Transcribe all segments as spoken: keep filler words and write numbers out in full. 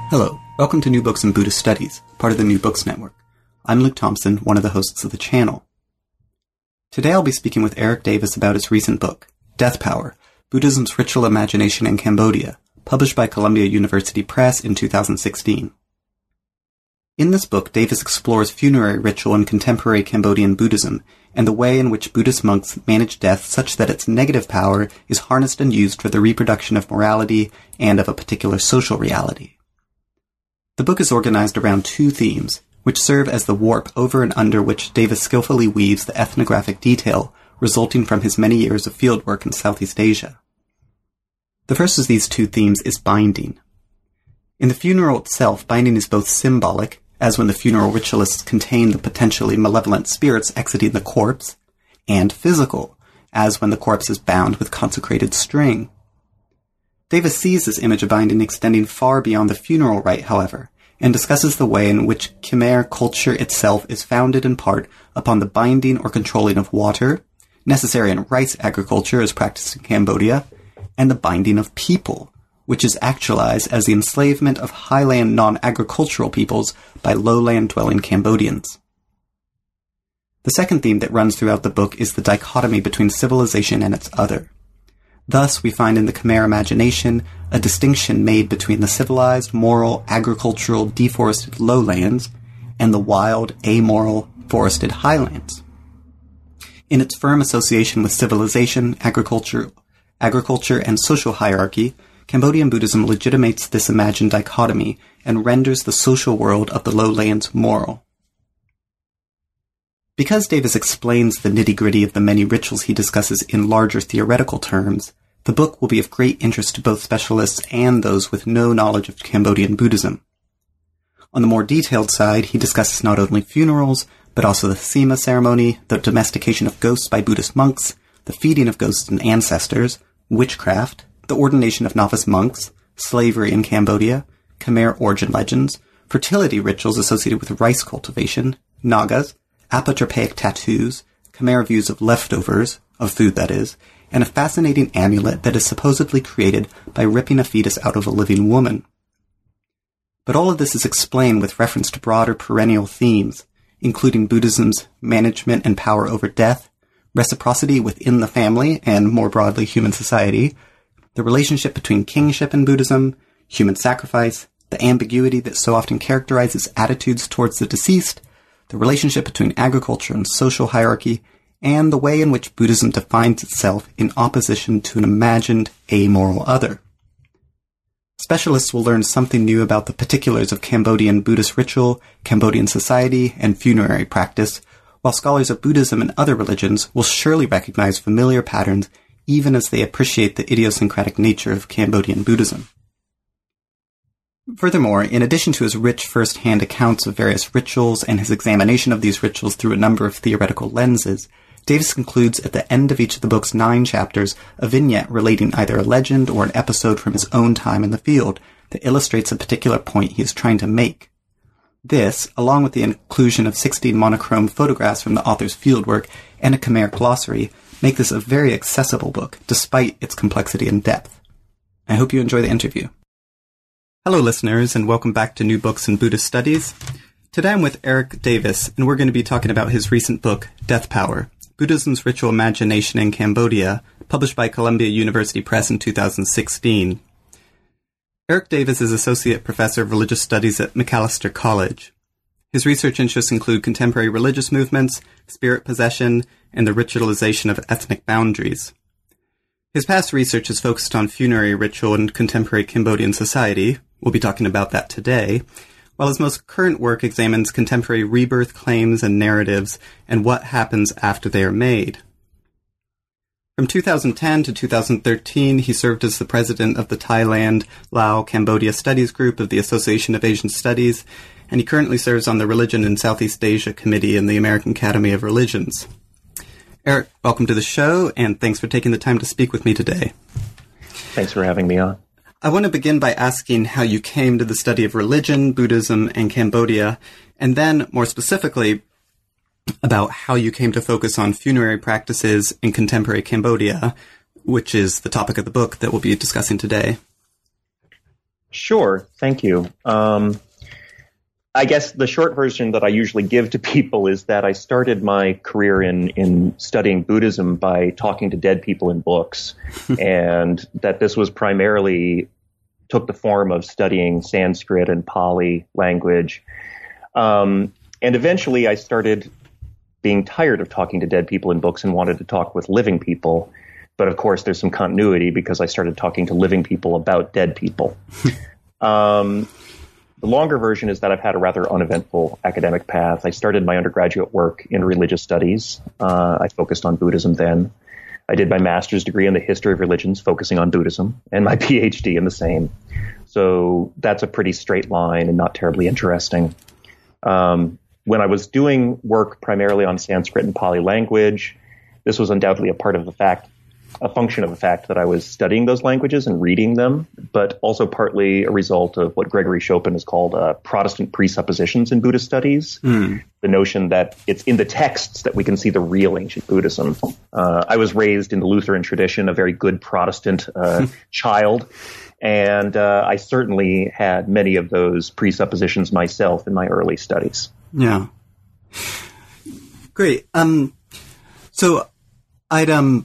Hello, welcome to New Books in Buddhist Studies, part of the New Books Network. I'm Luke Thompson, one of the hosts of the channel. Today I'll be speaking with Eric Davis about his recent book, Death Power, Buddhism's Ritual Imagination in Cambodia, published by Columbia University Press in two thousand sixteen. In this book, Davis explores funerary ritual in contemporary Cambodian Buddhism and the way in which Buddhist monks manage death such that its negative power is harnessed and used for the reproduction of morality and of a particular social reality. The book is organized around two themes, which serve as the warp over and under which Davis skillfully weaves the ethnographic detail resulting from his many years of fieldwork in Southeast Asia. The first of these two themes is binding. In the funeral itself, binding is both symbolic, as when the funeral ritualists contain the potentially malevolent spirits exiting the corpse, and physical, as when the corpse is bound with consecrated string. Davis sees this image of binding extending far beyond the funeral rite, however, and discusses the way in which Khmer culture itself is founded in part upon the binding or controlling of water, necessary in rice agriculture as practiced in Cambodia, and the binding of people, which is actualized as the enslavement of highland non-agricultural peoples by lowland-dwelling Cambodians. The second theme that runs throughout the book is the dichotomy between civilization and its other. Thus, we find in the Khmer imagination a distinction made between the civilized, moral, agricultural, deforested lowlands and the wild, amoral, forested highlands. In its firm association with civilization, agriculture, agriculture, and social hierarchy, Cambodian Buddhism legitimates this imagined dichotomy and renders the social world of the lowlands moral. Because Davis explains the nitty-gritty of the many rituals he discusses in larger theoretical terms, the book will be of great interest to both specialists and those with no knowledge of Cambodian Buddhism. On the more detailed side, he discusses not only funerals, but also the Sema ceremony, the domestication of ghosts by Buddhist monks, the feeding of ghosts and ancestors, witchcraft, the ordination of novice monks, slavery in Cambodia, Khmer origin legends, fertility rituals associated with rice cultivation, nagas, apotropaic tattoos, Khmer views of leftovers, of food that is, and a fascinating amulet that is supposedly created by ripping a fetus out of a living woman. But all of this is explained with reference to broader perennial themes, including Buddhism's management and power over death, reciprocity within the family and, more broadly, human society, the relationship between kingship and Buddhism, human sacrifice, the ambiguity that so often characterizes attitudes towards the deceased, the relationship between agriculture and social hierarchy, and the way in which Buddhism defines itself in opposition to an imagined amoral other. Specialists will learn something new about the particulars of Cambodian Buddhist ritual, Cambodian society, and funerary practice, while scholars of Buddhism and other religions will surely recognize familiar patterns even as they appreciate the idiosyncratic nature of Cambodian Buddhism. Furthermore, in addition to his rich first-hand accounts of various rituals and his examination of these rituals through a number of theoretical lenses, Davis concludes at the end of each of the book's nine chapters a vignette relating either a legend or an episode from his own time in the field that illustrates a particular point he is trying to make. This, along with the inclusion of sixteen monochrome photographs from the author's fieldwork and a Khmer glossary, make this a very accessible book, despite its complexity and depth. I hope you enjoy the interview. Hello, listeners, and welcome back to New Books in Buddhist Studies. Today I'm with Eric Davis, and we're going to be talking about his recent book, Death Power, Buddhism's Ritual Imagination in Cambodia, published by Columbia University Press in two thousand sixteen. Eric Davis is Associate Professor of Religious Studies at Macalester College. His research interests include contemporary religious movements, spirit possession, and the ritualization of ethnic boundaries. His past research has focused on funerary ritual in contemporary Cambodian society. We'll be talking about that today, while his most current work examines contemporary rebirth claims and narratives and what happens after they are made. From two thousand ten to two thousand thirteen, he served as the president of the Thailand, Lao, Cambodia Studies Group of the Association of Asian Studies, and he currently serves on the Religion in Southeast Asia Committee in the American Academy of Religions. Eric, welcome to the show, and thanks for taking the time to speak with me today. Thanks for having me on. I want to begin by asking how you came to the study of religion, Buddhism, and Cambodia, and then, more specifically, about how you came to focus on funerary practices in contemporary Cambodia, which is the topic of the book that we'll be discussing today. Sure. Thank you. Um, I guess the short version that I usually give to people is that I started my career in, in studying Buddhism by talking to dead people in books, and that this was primarily took the form of studying Sanskrit and Pali language. Um, and eventually I started being tired of talking to dead people in books and wanted to talk with living people. But of course, there's some continuity because I started talking to living people about dead people. um, the longer version is that I've had a rather uneventful academic path. I started my undergraduate work in religious studies. Uh, I focused on Buddhism then. I did my master's degree in the history of religions, focusing on Buddhism, and my PhD in the same. So that's a pretty straight line and not terribly interesting. Um, when I was doing work primarily on Sanskrit and Pali language, this was undoubtedly a part of the fact a function of the fact that I was studying those languages and reading them, but also partly a result of what Gregory Chopin has called uh, Protestant presuppositions in Buddhist studies, mm. the notion that it's in the texts that we can see the real ancient Buddhism. Uh, I was raised in the Lutheran tradition, a very good Protestant uh, child, and uh, I certainly had many of those presuppositions myself in my early studies. Yeah. Great. Um, so I'd... um.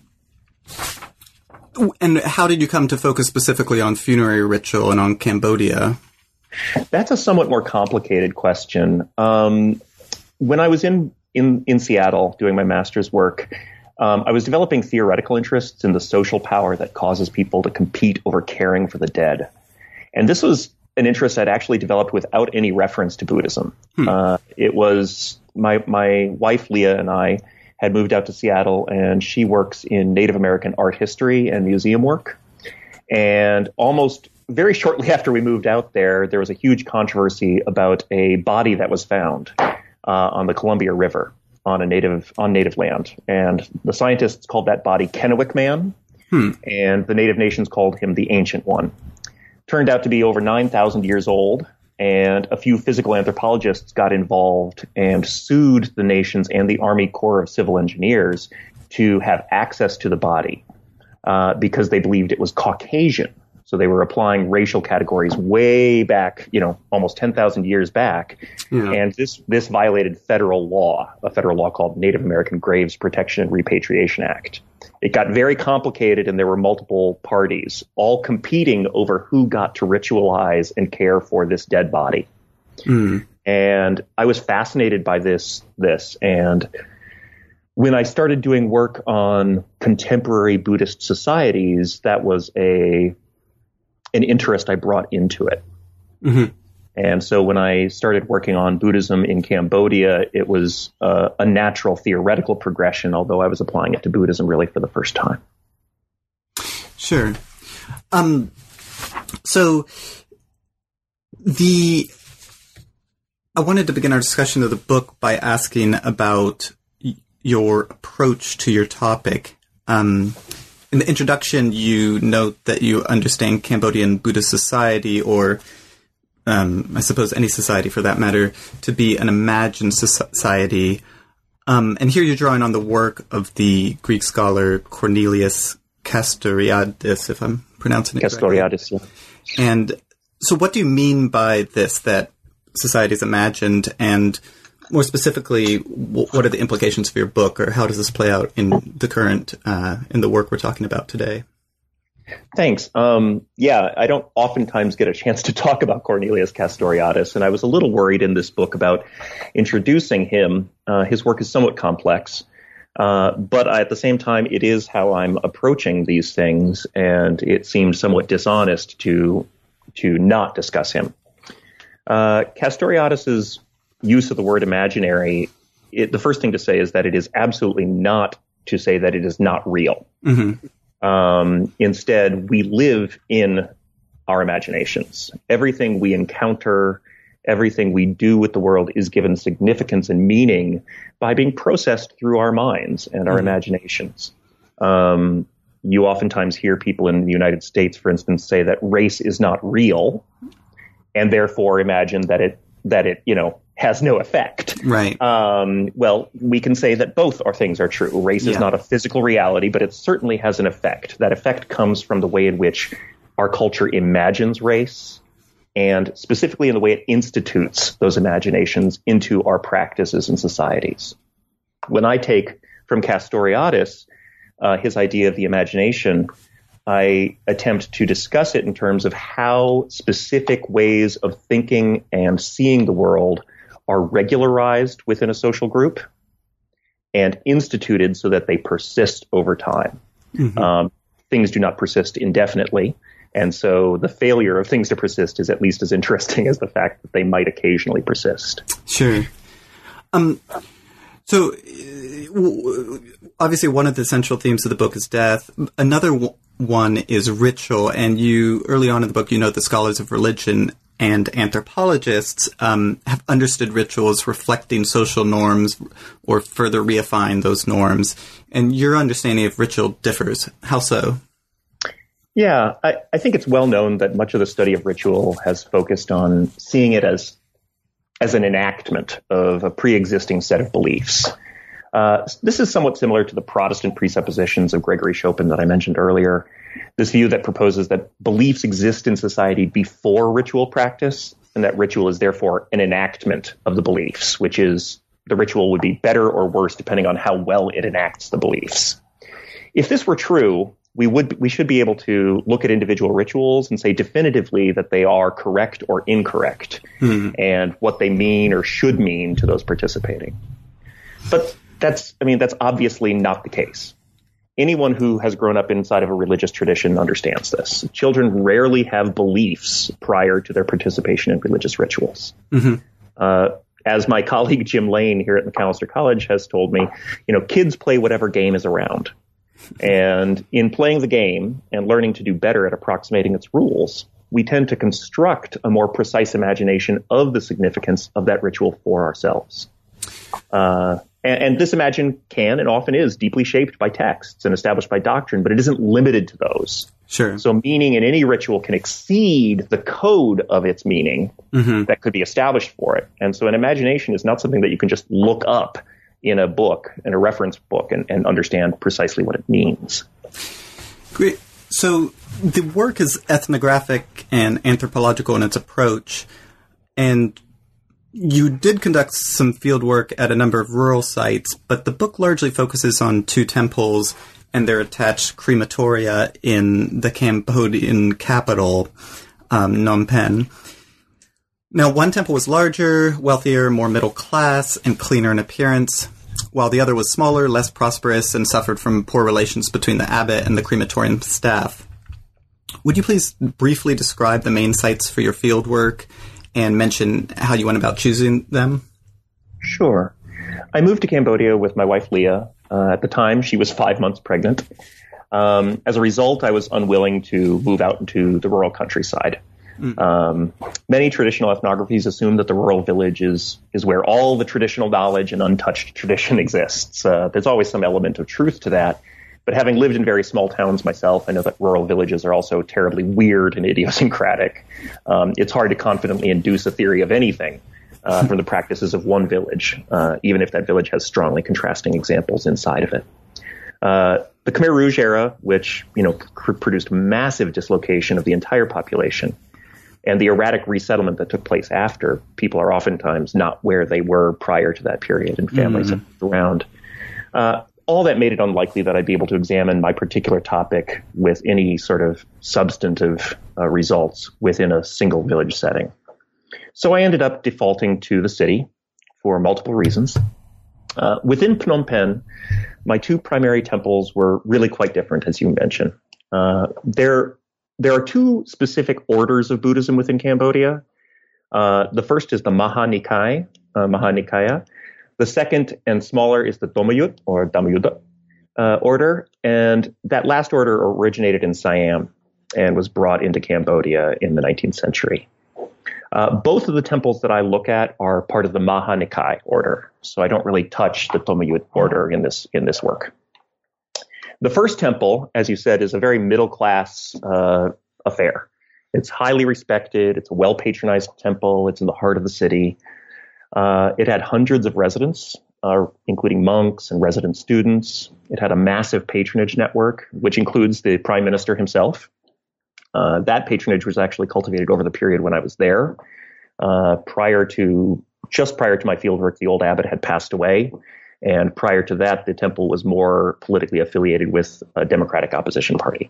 And how did you come to focus specifically on funerary ritual and on Cambodia? That's a somewhat more complicated question. Um, when I was in, in, in Seattle doing my master's work, um, I was developing theoretical interests in the social power that causes people to compete over caring for the dead. And this was an interest I'd actually developed without any reference to Buddhism. Hmm. Uh, it was my, my wife, Leah, and I had moved out to Seattle, and she works in Native American art history and museum work. And almost very shortly after we moved out there, there was a huge controversy about a body that was found uh, on the Columbia River on a native on native land. And the scientists called that body Kennewick Man, hmm. and the Native nations called him the Ancient One. Turned out to be over nine thousand years old. And a few physical anthropologists got involved and sued the nations and the Army Corps of Civil Engineers to have access to the body uh, because they believed it was Caucasian. So they were applying racial categories way back, you know, almost ten thousand years back. Yeah. And this this violated federal law, a federal law called Native American Graves Protection and Repatriation Act. It got very complicated, and there were multiple parties all competing over who got to ritualize and care for this dead body. Mm. And I was fascinated by this, this. And when I started doing work on contemporary Buddhist societies, that was a an interest I brought into it. Mm-hmm. And so when I started working on Buddhism in Cambodia, it was uh, a natural theoretical progression, although I was applying it to Buddhism really for the first time. Sure. Um, so the I wanted to begin our discussion of the book by asking about y- your approach to your topic. Um, in the introduction, you note that you understand Cambodian Buddhist society, or Um, I suppose any society for that matter, to be an imagined society. Um, and here you're drawing on the work of the Greek scholar Cornelius Castoriadis, if I'm pronouncing it Castoriadis, correctly. Yeah. And so what do you mean by this, that society is imagined? And more specifically, w- what are the implications for your book, or how does this play out in the current, uh, in the work we're talking about today? Thanks. Um, yeah, I don't oftentimes get a chance to talk about Cornelius Castoriadis, and I was a little worried in this book about introducing him. Uh, his work is somewhat complex, uh, but at the same time, it is how I'm approaching these things, and it seemed somewhat dishonest to to not discuss him. Uh, Castoriadis's use of the word imaginary, it, the first thing to say is that it is absolutely not to say that it is not real. Mm-hmm. Um, instead, we live in our imaginations. Everything we encounter, everything we do with the world is given significance and meaning by being processed through our minds and our mm-hmm. imaginations. Um, you oftentimes hear people in the United States, for instance, say that race is not real, and therefore imagine that it that it, you know, has no effect. Right. Um, well, we can say that both our things are true. Race yeah. is not a physical reality, but it certainly has an effect. That effect comes from the way in which our culture imagines race and specifically in the way it institutes those imaginations into our practices and societies. When I take from Castoriadis uh, his idea of the imagination, I attempt to discuss it in terms of how specific ways of thinking and seeing the world are regularized within a social group and instituted so that they persist over time. Mm-hmm. Um, things do not persist indefinitely. And so the failure of things to persist is at least as interesting as the fact that they might occasionally persist. Sure. Um, so uh, obviously one of the central themes of the book is death. Another w- one is ritual. And you, early on in the book, you note the scholars of religion and anthropologists um, have understood rituals reflecting social norms or further reifying those norms. And your understanding of ritual differs. How so? Yeah, I, I think it's well known that much of the study of ritual has focused on seeing it as as an enactment of a pre-existing set of beliefs. Uh, this is somewhat similar to the Protestant presuppositions of Gregory Chopin that I mentioned earlier. This view that proposes that beliefs exist in society before ritual practice, and that ritual is therefore an enactment of the beliefs, which is the ritual would be better or worse depending on how well it enacts the beliefs. If this were true, we would we should be able to look at individual rituals and say definitively that they are correct or incorrect, hmm. and what they mean or should mean to those participating. But that's, I mean, that's obviously not the case. Anyone who has grown up inside of a religious tradition understands this. Children rarely have beliefs prior to their participation in religious rituals. Mm-hmm. Uh, as my colleague Jim Lane here at Macalester College has told me, you know, kids play whatever game is around. And in playing the game and learning to do better at approximating its rules, we tend to construct a more precise imagination of the significance of that ritual for ourselves. Uh, and, and this imagine can and often is deeply shaped by texts and established by doctrine, but it isn't limited to those. Sure. So meaning in any ritual can exceed the code of its meaning mm-hmm. that could be established for it. And so an imagination is not something that you can just look up in a book, in a reference book, and, and understand precisely what it means. Great. So the work is ethnographic and anthropological in its approach, and you did conduct some field work at a number of rural sites, but the book largely focuses on two temples and their attached crematoria in the Cambodian capital, um, Phnom Penh. Now, one temple was larger, wealthier, more middle class, and cleaner in appearance, while the other was smaller, less prosperous, and suffered from poor relations between the abbot and the crematorium staff. Would you please briefly describe the main sites for your field work and mention how you went about choosing them? Sure. I moved to Cambodia with my wife, Leah. Uh, at the time, she was five months pregnant. Um, as a result, I was unwilling to move out into the rural countryside. Mm. Um, many traditional ethnographies assume that the rural village is is where all the traditional knowledge and untouched tradition exists. Uh, there's always some element of truth to that. But having lived in very small towns myself, I know that rural villages are also terribly weird and idiosyncratic. Um, it's hard to confidently induce a theory of anything uh, from the practices of one village, uh, even if that village has strongly contrasting examples inside of it. Uh, the Khmer Rouge era, which you know pr- produced massive dislocation of the entire population, and the erratic resettlement that took place after, people are oftentimes not where they were prior to that period, and families mm-hmm. have moved around. Uh, all that made it unlikely that I'd be able to examine my particular topic with any sort of substantive uh, results within a single village setting. So I ended up defaulting to the city for multiple reasons. Uh, within Phnom Penh, my two primary temples were really quite different, as you mentioned. Uh, they're There are two specific orders of Buddhism within Cambodia. Uh, the first is the Maha Nikaya, uh, Maha Nikaya. The second and smaller is the Dhammayut, or Dhammayutta, uh, order. And that last order originated in Siam and was brought into Cambodia in the nineteenth century. Uh, both of the temples that I look at are part of the Maha Nikaya order, so I don't really touch the Dhammayut order in this in this work. The first temple, as you said, is a very middle-class uh, affair. It's highly respected. It's a well-patronized temple. It's in the heart of the city. Uh, it had hundreds of residents, uh, including monks and resident students. It had a massive patronage network, which includes the prime minister himself. Uh, that patronage was actually cultivated over the period when I was there. Uh, prior to, just prior to my fieldwork, the old abbot had passed away. And prior to that, the temple was more politically affiliated with a Democratic opposition party.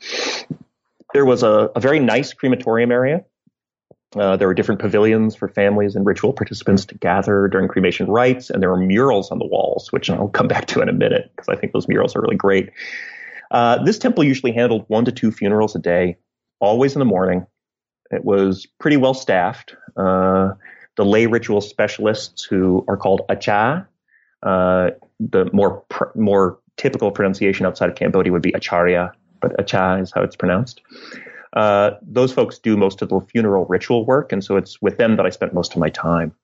There was a, a very nice crematorium area. Uh, there were different pavilions for families and ritual participants to gather during cremation rites, and there were murals on the walls, which I'll come back to in a minute because I think those murals are really great. Uh, this temple usually handled one to two funerals a day, always in the morning. It was pretty well staffed. Uh, the lay ritual specialists, who are called acha, uh, the more pr- more typical pronunciation outside of Cambodia would be acharya, but acha is how it's pronounced. Uh, those folks do most of the funeral ritual work, and so it's with them that I spent most of my time.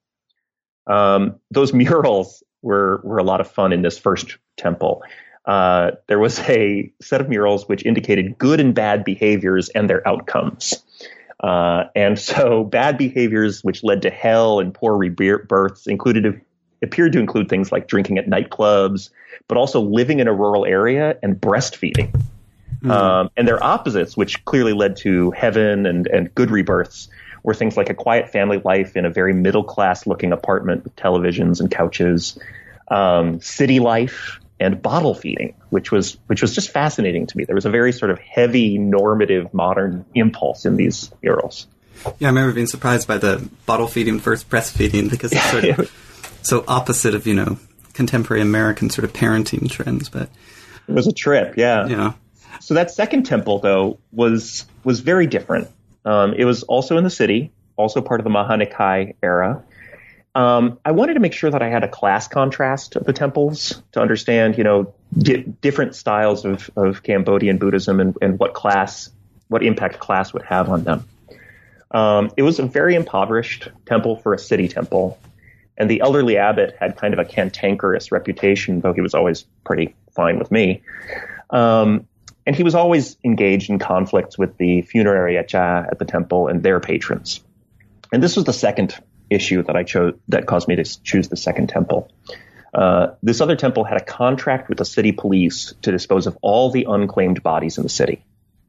Um, those murals were were a lot of fun in this first temple. Uh, there was a set of murals which indicated good and bad behaviors and their outcomes. Uh, and so bad behaviors which led to hell and poor rebirths included appeared to include things like drinking at nightclubs, but also living in a rural area and breastfeeding. Mm. Um, and their opposites, which clearly led to heaven and, and good rebirths, were things like a quiet family life in a very middle-class looking apartment with televisions and couches, um, city life, and bottle feeding, which was which was just fascinating to me. There was a very sort of heavy, normative, modern impulse in these murals. Yeah, I remember being surprised by the bottle feeding versus breastfeeding because it's sort of so opposite of, you know, contemporary American sort of parenting trends. But it was a trip, yeah. Yeah. So that second temple, though, was was very different. Um, it was also in the city, also part of the Maha Nikaya era. Um, I wanted to make sure that I had a class contrast of the temples to understand, you know, di- different styles of, of Cambodian Buddhism and, and what class, what impact class would have on them. Um, it was a very impoverished temple for a city temple, and the elderly abbot had kind of a cantankerous reputation, though he was always pretty fine with me. Um, and he was always engaged in conflicts with the funerary acha at the temple and their patrons. And this was the second issue that I chose that caused me to choose the second temple. Uh, this other temple had a contract with the city police to dispose of all the unclaimed bodies in the city.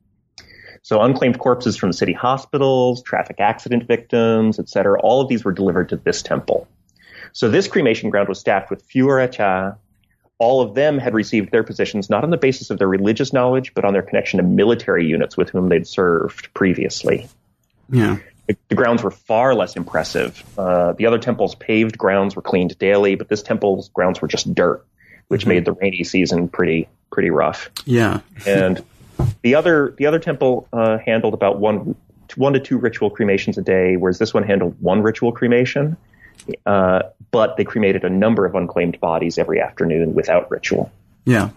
So unclaimed corpses from the city hospitals, traffic accident victims, et cetera, all of these were delivered to this temple. So this cremation ground was staffed with fewer acha. All of them had received their positions not on the basis of their religious knowledge, but on their connection to military units with whom they'd served previously. Yeah. The grounds were far less impressive. Uh, the other temple's paved grounds were cleaned daily, but this temple's grounds were just dirt, which mm-hmm. made the rainy season pretty pretty rough. Yeah. And the other the other temple uh, handled about one one to two ritual cremations a day, whereas this one handled one ritual cremation. Uh, but they cremated a number of unclaimed bodies every afternoon without ritual. Yeah.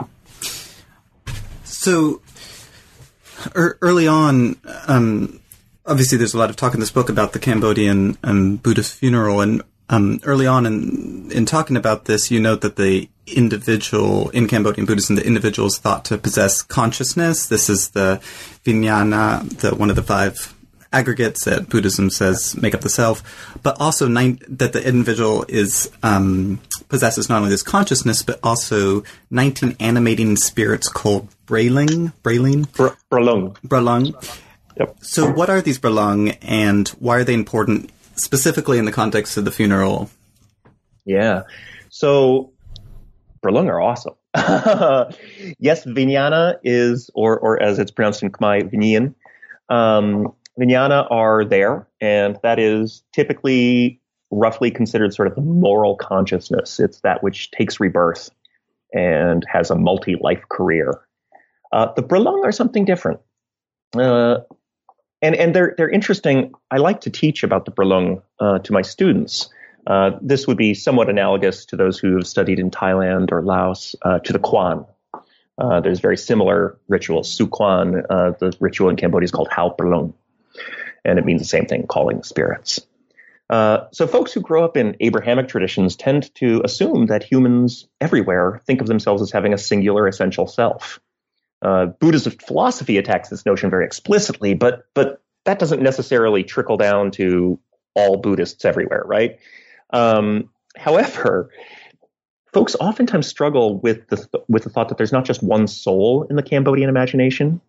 So er, early on. Um, Obviously, there's a lot of talk in this book about the Cambodian um, Buddhist funeral, and um, early on in, in talking about this, you note that the individual, in Cambodian Buddhism, the individual is thought to possess consciousness. This is the Vijnana, the one of the five aggregates that Buddhism says make up the self, but also nine, that the individual is um, possesses not only this consciousness, but also nineteen animating spirits called Braling, Braling? Br- Bralung. Bralung. Yep. So what are these Bralung, and why are they important specifically in the context of the funeral? Yeah. So Bralung are awesome. Yes, Vijnana is, or or as it's pronounced in Khmer, Vinyan. Um, Vijnana are there, and that is typically roughly considered sort of the moral consciousness. It's that which takes rebirth and has a multi-life career. Uh, the Bralung are something different. Uh, And and they're they're interesting. I like to teach about the Bralung uh, to my students. Uh, this would be somewhat analogous to those who have studied in Thailand or Laos uh, to the Quan. Uh, there's very similar rituals. Su Quan, uh, the ritual in Cambodia is called Hao Bralung, and it means the same thing, calling spirits. Uh, so folks who grow up in Abrahamic traditions tend to assume that humans everywhere think of themselves as having a singular essential self. Uh, Buddhist philosophy attacks this notion very explicitly, but but that doesn't necessarily trickle down to all Buddhists everywhere, right? Um, however, folks oftentimes struggle with the with the thought that there's not just one soul in the Cambodian imagination,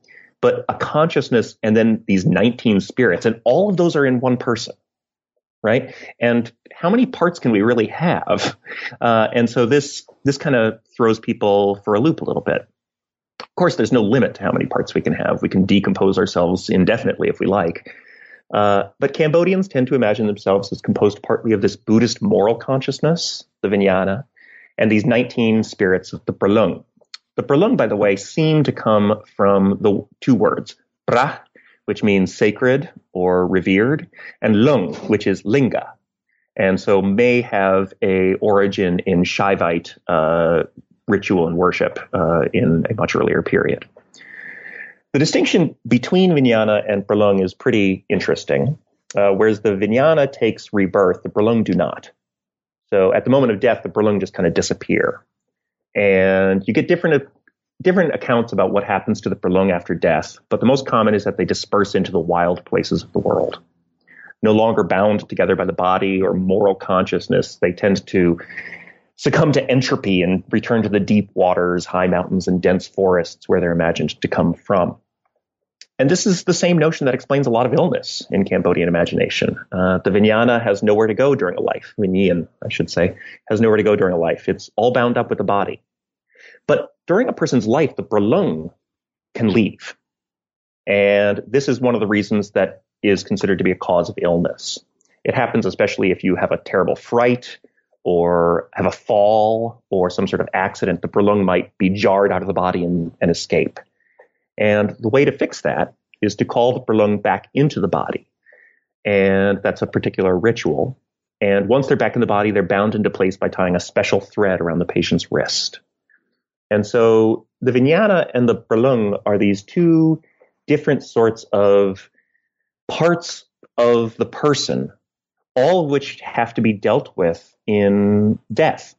but a consciousness and then these nineteen spirits, and all of those are in one person, right? And how many parts can we really have? Uh, and so this this kind of throws people for a loop a little bit. Of course, there's no limit to how many parts we can have. We can decompose ourselves indefinitely if we like. Uh, but Cambodians tend to imagine themselves as composed partly of this Buddhist moral consciousness, the Vijnana, and these nineteen spirits of the Pralung. The Pralung, by the way, seem to come from the two words, pra, which means sacred or revered, and lung, which is linga, and so may have a origin in Shaivite uh, ritual and worship uh, in a much earlier period. The distinction between Vijnana and Pralung is pretty interesting. Uh, whereas the Vijnana takes rebirth, the Pralung do not. So at the moment of death, the Pralung just kind of disappear. And you get different different accounts about what happens to the Pralung after death, but the most common is that they disperse into the wild places of the world. No longer bound together by the body or moral consciousness, they tend to succumb to entropy and return to the deep waters, high mountains, and dense forests where they're imagined to come from. And this is the same notion that explains a lot of illness in Cambodian imagination. Uh, the Vijnana has nowhere to go during a life. Vinyan, I should say, has nowhere to go during a life. It's all bound up with the body. But during a person's life, the Pralung can leave. And this is one of the reasons that is considered to be a cause of illness. It happens especially if you have a terrible fright or have a fall or some sort of accident. The Pralung might be jarred out of the body and, and escape. And the way to fix that is to call the Pralung back into the body. And that's a particular ritual. And once they're back in the body, they're bound into place by tying a special thread around the patient's wrist. And so the Vijnana and the Pralung are these two different sorts of parts of the person, all of which have to be dealt with in death.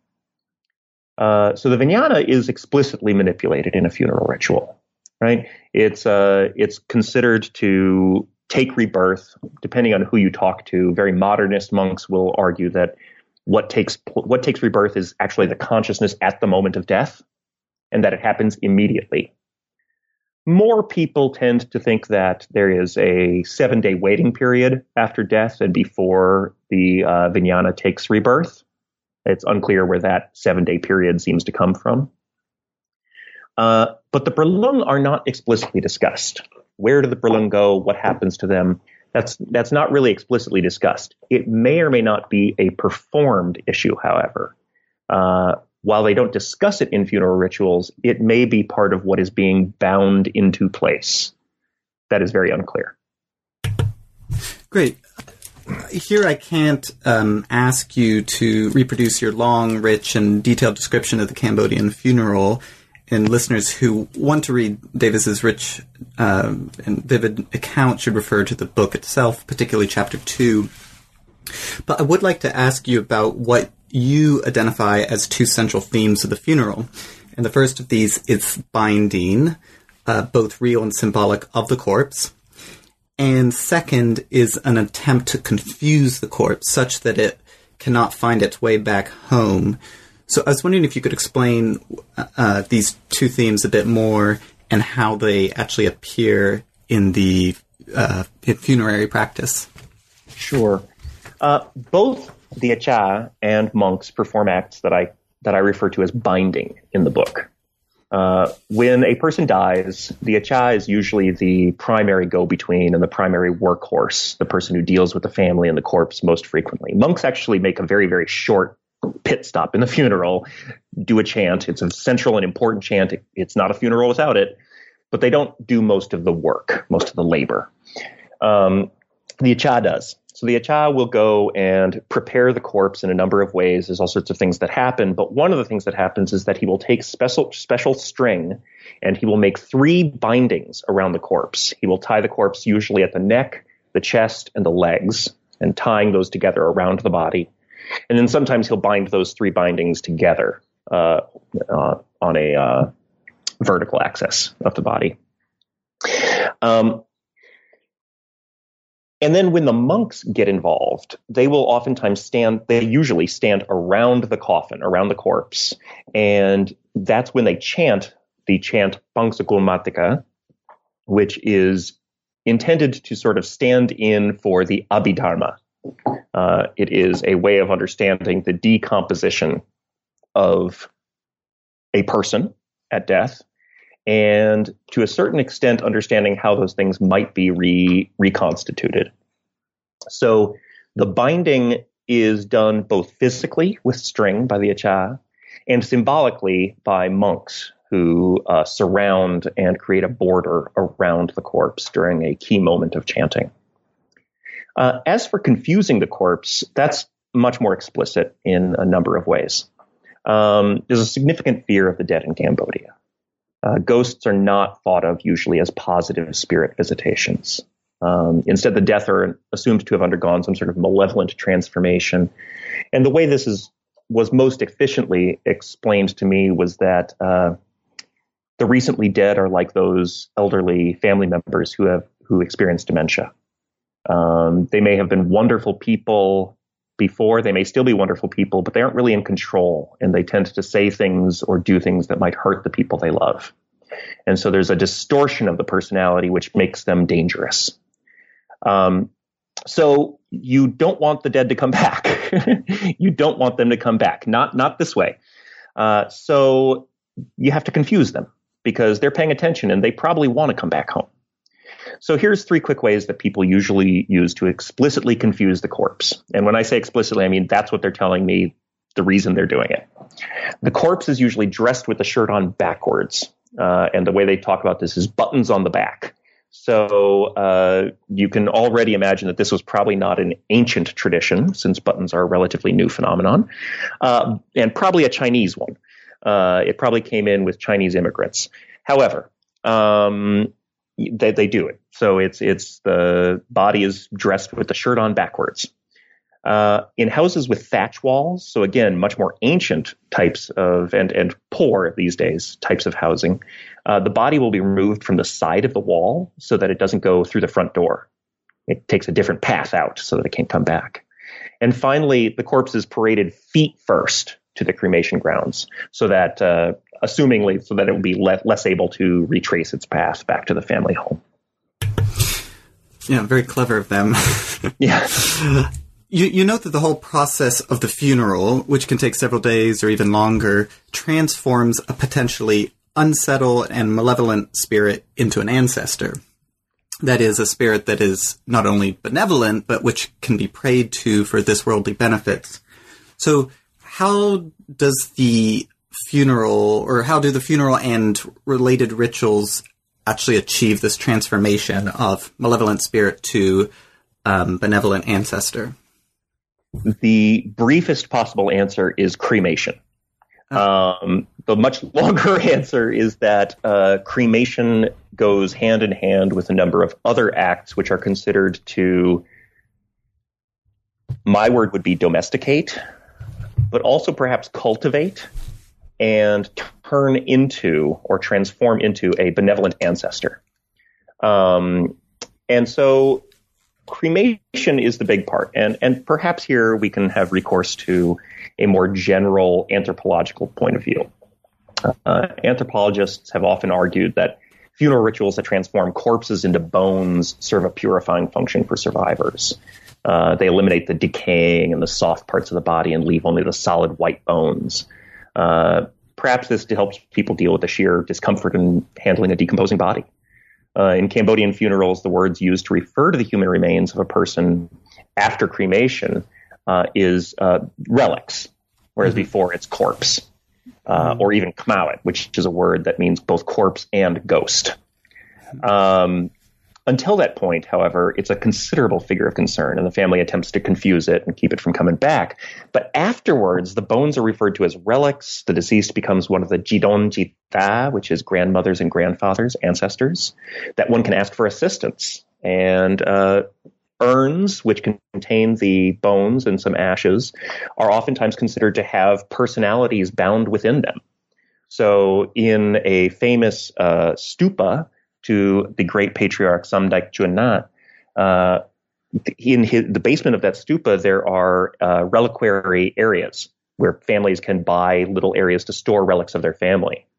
Uh, so the Vijnana is explicitly manipulated in a funeral ritual, right? It's uh, it's considered to take rebirth, depending on who you talk to. Very modernist monks will argue that what takes what takes rebirth is actually the consciousness at the moment of death, and that it happens immediately. More people tend to think that there is a seven-day waiting period after death and before the uh, Vijnana takes rebirth. It's unclear where that seven-day period seems to come from. Uh, but the Pralung are not explicitly discussed. Where do the Pralung go? What happens to them? That's that's not really explicitly discussed. It may or may not be a performed issue, however. Uh, while they don't discuss it in funeral rituals, it may be part of what is being bound into place. That is very unclear. Great. Here I can't um, ask you to reproduce your long, rich, and detailed description of the Cambodian funeral. And listeners who want to read Davis's rich uh, and vivid account should refer to the book itself, particularly chapter two. But I would like to ask you about what you identify as two central themes of the funeral. And the first of these is binding, uh, both real and symbolic, of the corpse. And second is an attempt to confuse the corpse such that it cannot find its way back home. So I was wondering if you could explain uh, these two themes a bit more and how they actually appear in the uh, funerary practice. Sure. Uh, both the Acha and monks perform acts that I that I refer to as binding in the book. Uh, when a person dies, the Acha is usually the primary go-between and the primary workhorse, the person who deals with the family and the corpse most frequently. Monks actually make a very, very short pit stop in the funeral, do a chant. It's a central and important chant. It's not a funeral without it, but they don't do most of the work, most of the labor. Um, the Acha does. So the Acha will go and prepare the corpse in a number of ways. There's all sorts of things that happen, but one of the things that happens is that he will take special special string and he will make three bindings around the corpse. He will tie the corpse usually at the neck, the chest, and the legs, and tying those together around the body. And then sometimes he'll bind those three bindings together uh, uh, on a uh, vertical axis of the body. Um, and then when the monks get involved, they will oftentimes stand, they usually stand around the coffin, around the corpse. And that's when they chant the chant Pangsakul Matika, which is intended to sort of stand in for the Abhidharma. Uh, it is a way of understanding the decomposition of a person at death, and to a certain extent, understanding how those things might be re- reconstituted. So the binding is done both physically with string by the Acha and symbolically by monks who uh, surround and create a border around the corpse during a key moment of chanting. Uh, as for confusing the corpse, that's much more explicit in a number of ways. Um, there's a significant fear of the dead in Cambodia. Uh, ghosts are not thought of usually as positive spirit visitations. Um, instead, the death are assumed to have undergone some sort of malevolent transformation. And the way this is was most efficiently explained to me was that uh, the recently dead are like those elderly family members who have who experience dementia. Um, they may have been wonderful people before, they may still be wonderful people, but they aren't really in control, and they tend to say things or do things that might hurt the people they love. And so there's a distortion of the personality which makes them dangerous. Um, so you don't want the dead to come back. You don't want them to come back. Not, not this way. Uh, so you have to confuse them because they're paying attention and they probably want to come back home. So here's three quick ways that people usually use to explicitly confuse the corpse. And when I say explicitly, I mean that's what they're telling me, the reason they're doing it. The corpse is usually dressed with the shirt on backwards. Uh, and the way they talk about this is buttons on the back. So uh, you can already imagine that this was probably not an ancient tradition, since buttons are a relatively new phenomenon, uh, and probably a Chinese one. Uh, it probably came in with Chinese immigrants. However, um, they, they do it. So it's it's the body is dressed with the shirt on backwards. Uh, in houses with thatch walls, so again, much more ancient types of, and, and poor these days, types of housing, uh, the body will be removed from the side of the wall so that it doesn't go through the front door. It takes a different path out so that it can't come back. And finally, the corpse is paraded feet first to the cremation grounds so that, uh, assumingly, so that it will be le- less able to retrace its path back to the family home. Yeah, very clever of them. Yeah. You, you note that the whole process of the funeral, which can take several days or even longer, transforms a potentially unsettled and malevolent spirit into an ancestor. That is, a spirit that is not only benevolent, but which can be prayed to for this worldly benefits. So how does the funeral, or how do the funeral and related rituals actually achieve this transformation of malevolent spirit to um, benevolent ancestor? The briefest possible answer is cremation. Um, the much longer answer is that uh, cremation goes hand in hand with a number of other acts which are considered to, my word would be domesticate, but also perhaps cultivate and turn into or transform into a benevolent ancestor. Um, and so cremation is the big part, and and perhaps here we can have recourse to a more general anthropological point of view. Uh, anthropologists have often argued that funeral rituals that transform corpses into bones serve a purifying function for survivors. Uh, they eliminate the decaying and the soft parts of the body and leave only the solid white bones. Uh, perhaps this helps people deal with the sheer discomfort in handling a decomposing body. Uh, in Cambodian funerals, the words used to refer to the human remains of a person after cremation uh, is uh, relics, whereas mm-hmm. before it's corpse, uh, mm-hmm. or even khmawit, which is a word that means both corpse and ghost. Um, until that point, however, it's a considerable figure of concern, and the family attempts to confuse it and keep it from coming back. But afterwards, the bones are referred to as relics. The deceased becomes one of the jidon jita, which is grandmothers and grandfathers, ancestors, that one can ask for assistance. And uh, urns, which contain the bones and some ashes, are oftentimes considered to have personalities bound within them. So in a famous uh, stupa to the great patriarch Samdech Chuennat, uh, in his, the basement of that stupa, there are uh, reliquary areas where families can buy little areas to store relics of their family.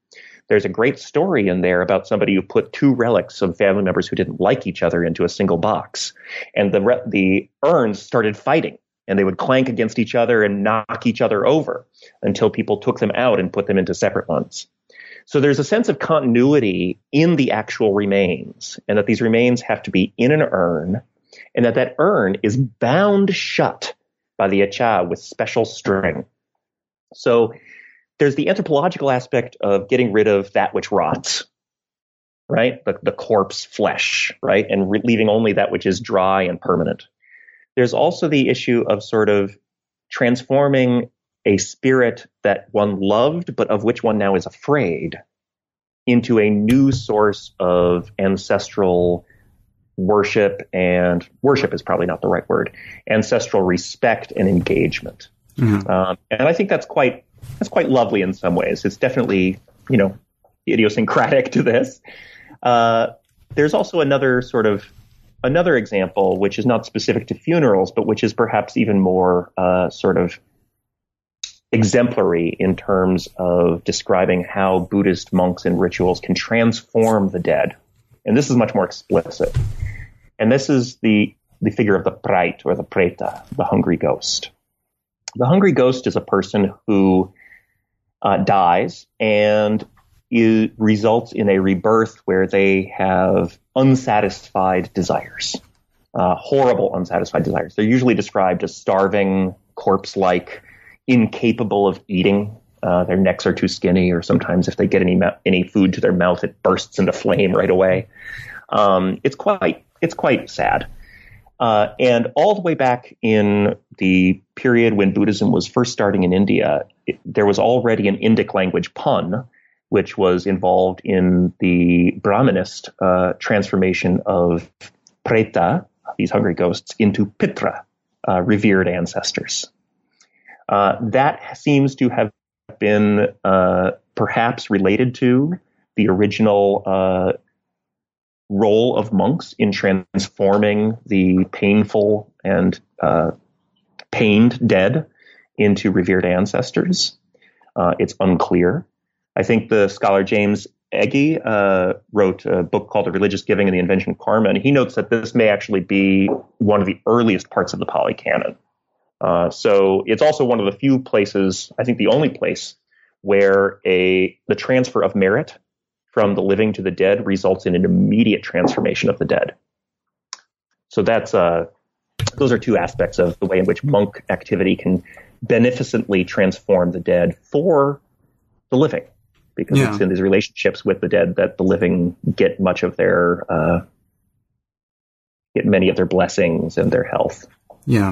There's a great story in there about somebody who put two relics of family members who didn't like each other into a single box. And the re- the urns started fighting, and they would clank against each other and knock each other over until people took them out and put them into separate ones. So there's a sense of continuity in the actual remains, and that these remains have to be in an urn, and that that urn is bound shut by the Echa with special string. So there's the anthropological aspect of getting rid of that which rots, right? The, the corpse flesh, right? And re- leaving only that which is dry and permanent. There's also the issue of sort of transforming a spirit that one loved, but of which one now is afraid, into a new source of ancestral worship, and worship is probably not the right word, ancestral respect and engagement. Mm-hmm. Um, and I think that's quite that's quite lovely in some ways. It's definitely, you know, idiosyncratic to this. Uh, there's also another sort of another example, which is not specific to funerals, but which is perhaps even more uh, sort of exemplary in terms of describing how Buddhist monks and rituals can transform the dead. And this is much more explicit. And this is the, the figure of the prait, or the preta, the hungry ghost. The hungry ghost is a person who uh, dies and is, results in a rebirth where they have unsatisfied desires, uh, horrible unsatisfied desires. They're usually described as starving, corpse-like, incapable of eating. Uh, their necks are too skinny, or sometimes if they get any any food to their mouth, it bursts into flame right away. Um, it's quite it's quite sad. Uh, and all the way back in the period when Buddhism was first starting in India, it, there was already an Indic language pun, which was involved in the Brahmanist uh, transformation of preta, these hungry ghosts, into pitra, uh, revered ancestors. Uh, that seems to have been uh, perhaps related to the original uh, role of monks in transforming the painful and uh, pained dead into revered ancestors. Uh, it's unclear. I think the scholar James Egge uh, wrote a book called The Religious Giving and the Invention of Karma, and he notes that this may actually be one of the earliest parts of the Pali Canon. Uh, so it's also one of the few places, I think the only place, where a the transfer of merit from the living to the dead results in an immediate transformation of the dead. So that's uh, those are two aspects of the way in which monk activity can beneficently transform the dead for the living, because yeah. it's in these relationships with the dead that the living get much of their uh, get many of their blessings and their health. Yeah.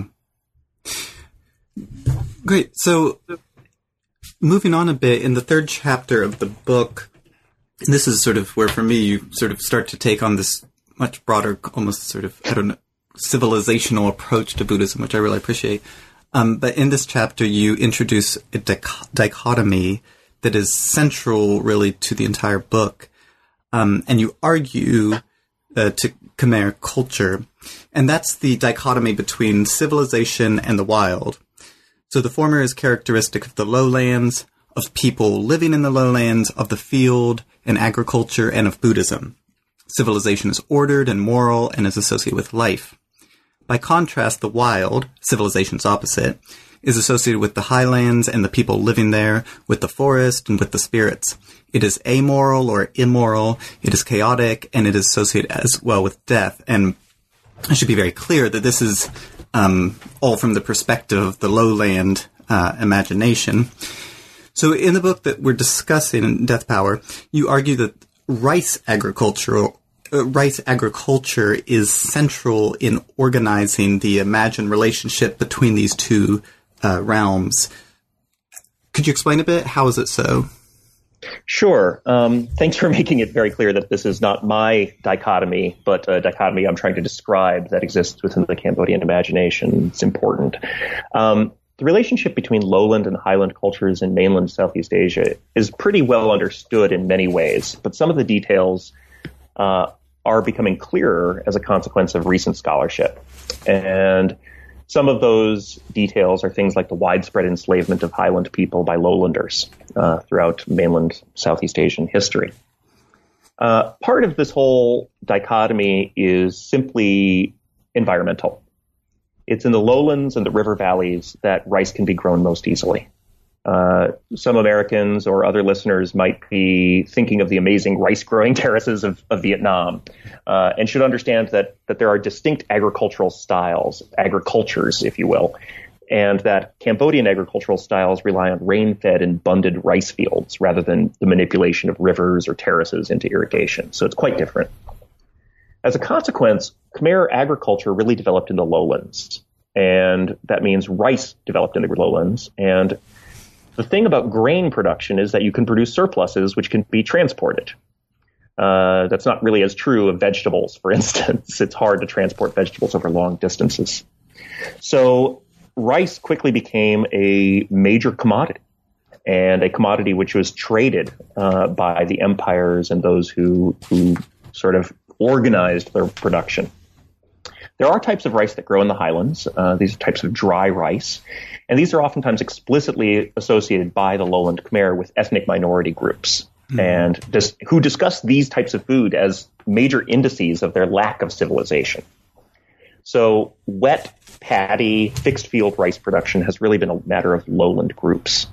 Great. So moving on a bit, in the third chapter of the book, and this is sort of where, for me, you sort of start to take on this much broader, almost sort of, I don't know, civilizational approach to Buddhism, which I really appreciate. Um, but in this chapter, you introduce a dich- dichotomy that is central, really, to the entire book. Um, and you argue uh, to Khmer culture, and that's the dichotomy between civilization and the wild. So the former is characteristic of the lowlands, of people living in the lowlands, of the field and agriculture, and of Buddhism. Civilization is ordered and moral and is associated with life. By contrast, the wild, civilization's opposite, is associated with the highlands and the people living there, with the forest and with the spirits. It is amoral or immoral, it is chaotic, and it is associated as well with death. And I should be very clear that this is um, all from the perspective of the lowland uh, imagination. So in the book that we're discussing, Death Power, you argue that rice agriculture, uh, rice agriculture is central in organizing the imagined relationship between these two uh, realms. Could you explain a bit? How is it so? Sure. Um, thanks for making it very clear that this is not my dichotomy, but a dichotomy I'm trying to describe that exists within the Cambodian imagination. It's important. Um, The relationship between lowland and highland cultures in mainland Southeast Asia is pretty well understood in many ways, but some of the details uh, are becoming clearer as a consequence of recent scholarship. And Some of those details are things like the widespread enslavement of highland people by lowlanders uh, throughout mainland Southeast Asian history. Uh, part of this whole dichotomy is simply environmental. It's in the lowlands and the river valleys that rice can be grown most easily. Uh, some Americans or other listeners might be thinking of the amazing rice-growing terraces of, of Vietnam, uh, and should understand that that there are distinct agricultural styles, agricultures, if you will, and that Cambodian agricultural styles rely on rain-fed and bunded rice fields rather than the manipulation of rivers or terraces into irrigation. So it's quite different. As a consequence, Khmer agriculture really developed in the lowlands, and that means rice developed in the lowlands. And the thing about grain production is that you can produce surpluses which can be transported. Uh, that's not really as true of vegetables, for instance. It's hard to transport vegetables over long distances. So rice quickly became a major commodity, and a commodity which was traded uh, by the empires and those who, who sort of organized their production. There are types of rice that grow in the highlands. Uh, these are types of dry rice. And these are oftentimes explicitly associated by the lowland Khmer with ethnic minority groups, mm-hmm. and dis- who discuss these types of food as major indices of their lack of civilization. So wet, paddy, fixed field rice production has really been a matter of lowland groups.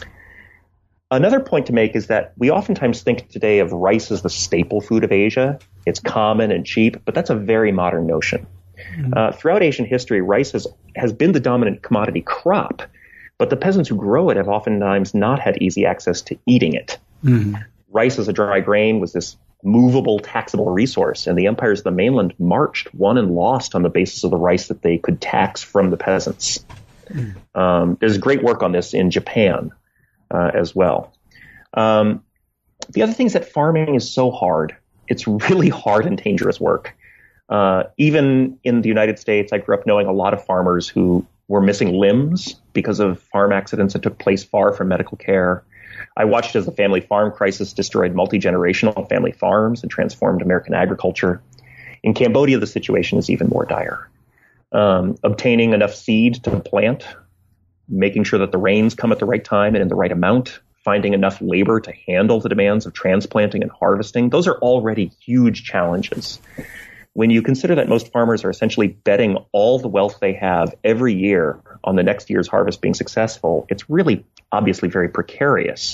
Another point to make is that we oftentimes think today of rice as the staple food of Asia. It's common and cheap, but that's a very modern notion. Mm-hmm. Uh, throughout Asian history, rice has, has been the dominant commodity crop, but the peasants who grow it have oftentimes not had easy access to eating it. Mm-hmm. Rice as a dry grain was this movable, taxable resource, and the empires of the mainland marched, won, and lost on the basis of the rice that they could tax from the peasants. Mm-hmm. Um, there's great work on this in Japan uh, as well. Um, the other thing is that farming is so hard. It's really hard and dangerous work. Uh, even in the United States, I grew up knowing a lot of farmers who were missing limbs because of farm accidents that took place far from medical care. I watched as the family farm crisis destroyed multi-generational family farms and transformed American agriculture. In Cambodia, the situation is even more dire. Um, obtaining enough seed to plant, making sure that the rains come at the right time and in the right amount, finding enough labor to handle the demands of transplanting and harvesting, those are already huge challenges. When you consider that most farmers are essentially betting all the wealth they have every year on the next year's harvest being successful, it's really obviously very precarious.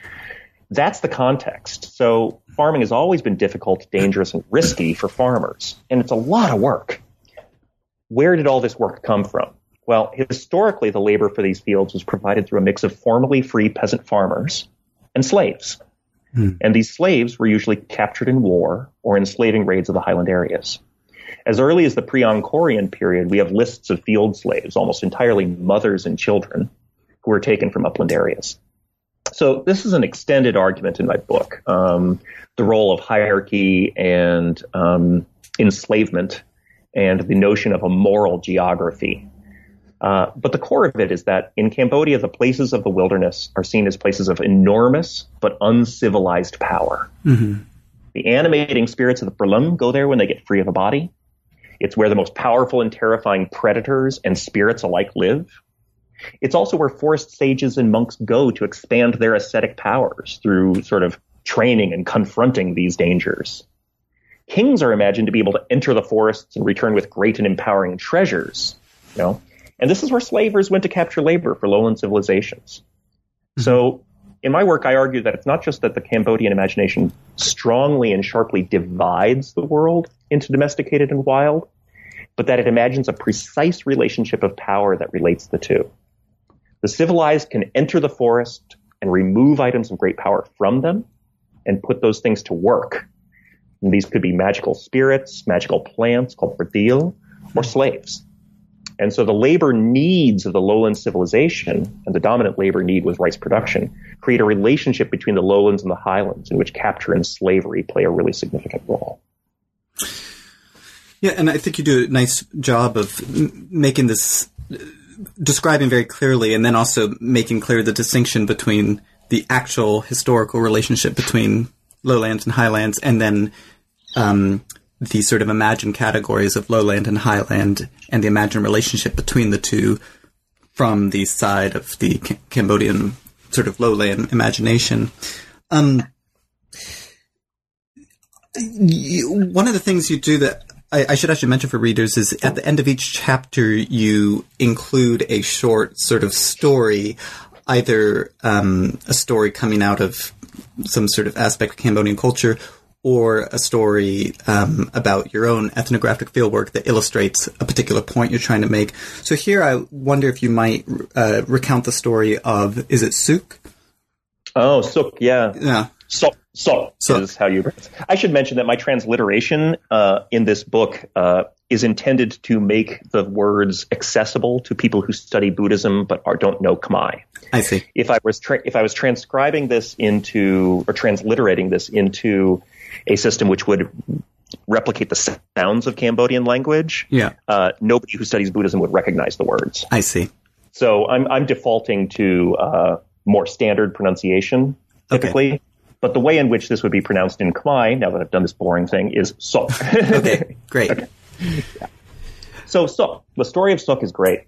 That's the context. So farming has always been difficult, dangerous, and risky for farmers, and it's a lot of work. Where did all this work come from? Well, historically, the labor for these fields was provided through a mix of formerly free peasant farmers and slaves. Hmm. And these slaves were usually captured in war or in enslaving raids of the highland areas. As early as the pre-Angkorian period, we have lists of field slaves, almost entirely mothers and children, who were taken from upland areas. So this is an extended argument in my book, um, the role of hierarchy and um, enslavement and the notion of a moral geography. Uh, but the core of it is that in Cambodia, the places of the wilderness are seen as places of enormous but uncivilized power. Mm-hmm. The animating spirits of the Pralum go there when they get free of a body. It's where the most powerful and terrifying predators and spirits alike live. It's also where forest sages and monks go to expand their ascetic powers through sort of training and confronting these dangers. Kings are imagined to be able to enter the forests and return with great and empowering treasures, you know. And this is where slavers went to capture labor for lowland civilizations. Mm-hmm. So in my work, I argue that it's not just that the Cambodian imagination strongly and sharply divides the world into domesticated and wild, but that it imagines a precise relationship of power that relates the two. The civilized can enter the forest and remove items of great power from them and put those things to work. And these could be magical spirits, magical plants called pradil, or slaves. And so the labor needs of the lowland civilization, and the dominant labor need was rice production, create a relationship between the lowlands and the highlands in which capture and slavery play a really significant role. Yeah, and I think you do a nice job of m- making this, uh, describing very clearly, and then also making clear the distinction between the actual historical relationship between lowlands and highlands, and then um, the sort of imagined categories of lowland and highland and the imagined relationship between the two from the side of the C- Cambodian sort of lowland imagination. Um, you, one of the things you do that I, I should actually mention for readers is at the end of each chapter you include a short sort of story, either um, a story coming out of some sort of aspect of Cambodian culture or a story um, about your own ethnographic fieldwork that illustrates a particular point you're trying to make. So here I wonder if you might uh, recount the story of, is it Suk? Oh, Suk, yeah. Yeah. Suk, Suk is how you pronounce it. I should mention that my transliteration uh, in this book uh, is intended to make the words accessible to people who study Buddhism but are, don't know Khmer. I see. If I was tra- if I was transcribing this into, or transliterating this into a system which would replicate the sounds of Cambodian language, yeah, uh, nobody who studies Buddhism would recognize the words. I see. So I'm I'm defaulting to uh, more standard pronunciation typically, okay. But the way in which this would be pronounced in Khmer, now that I've done this boring thing, is Suk. Okay, great. Okay. Yeah. So Suk, the story of Suk is great.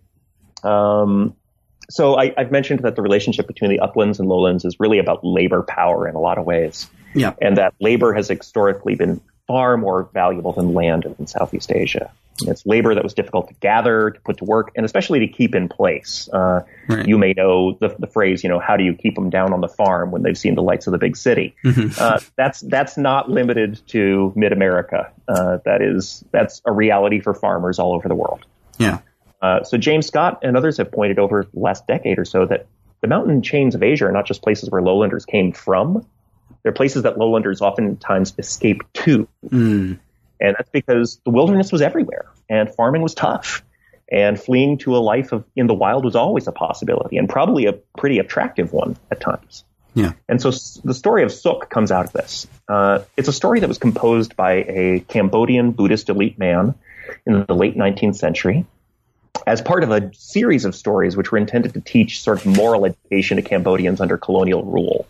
Um, so I, I've mentioned that the relationship between the uplands and lowlands is really about labor power in a lot of ways. Yeah. And that labor has historically been far more valuable than land in Southeast Asia. It's labor that was difficult to gather, to put to work, and especially to keep in place. Uh, right. You may know the, the phrase, you know, how do you keep them down on the farm when they've seen the lights of the big city? Mm-hmm. Uh, that's that's not limited to mid-America. Uh, that is that's a reality for farmers all over the world. Yeah. Uh, so James Scott and others have pointed over the last decade or so that the mountain chains of Asia are not just places where lowlanders came from. They're places that lowlanders oftentimes escape to. Mm. And that's because the wilderness was everywhere and farming was tough. And fleeing to a life of in the wild was always a possibility and probably a pretty attractive one at times. Yeah. And so the story of Suk comes out of this. Uh, it's a story that was composed by a Cambodian Buddhist elite man in the late nineteenth century as part of a series of stories which were intended to teach sort of moral education to Cambodians under colonial rule.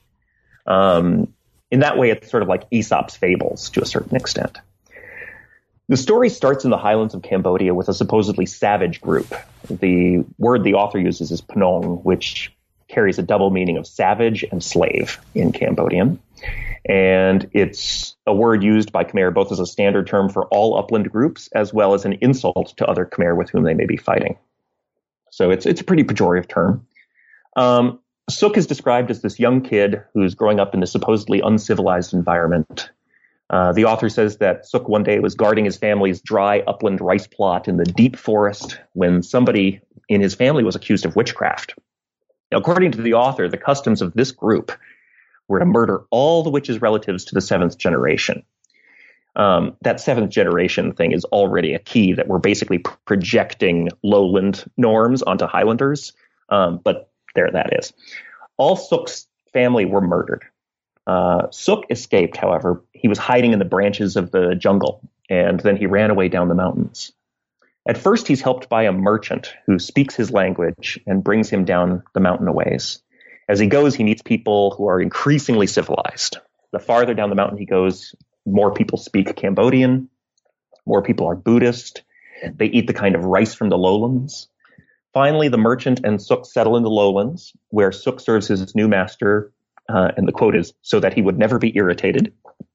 Um, in that way, it's sort of like Aesop's fables to a certain extent. The story starts in the highlands of Cambodia with a supposedly savage group. The word the author uses is Pnong, which carries a double meaning of savage and slave in Cambodian. And it's a word used by Khmer both as a standard term for all upland groups as well as an insult to other Khmer with whom they may be fighting. So it's it's a pretty pejorative term. Um, Suk is described as this young kid who's growing up in this supposedly uncivilized environment. Uh, the author says that Suk one day was guarding his family's dry upland rice plot in the deep forest when somebody in his family was accused of witchcraft. Now, according to the author, the customs of this group were to murder all the witches' relatives to the seventh generation. Um, that seventh generation thing is already a key that we're basically projecting lowland norms onto highlanders. Um, but there that is. All Suk's family were murdered. Uh, Suk escaped, however. He was hiding in the branches of the jungle, and then he ran away down the mountains. At first, he's helped by a merchant who speaks his language and brings him down the mountain a ways. As he goes, he meets people who are increasingly civilized. The farther down the mountain he goes, more people speak Cambodian, more people are Buddhist. They eat the kind of rice from the lowlands. Finally, the merchant and Suk settle in the lowlands, where Suk serves his new master, uh, and the quote is, so that he would never be irritated.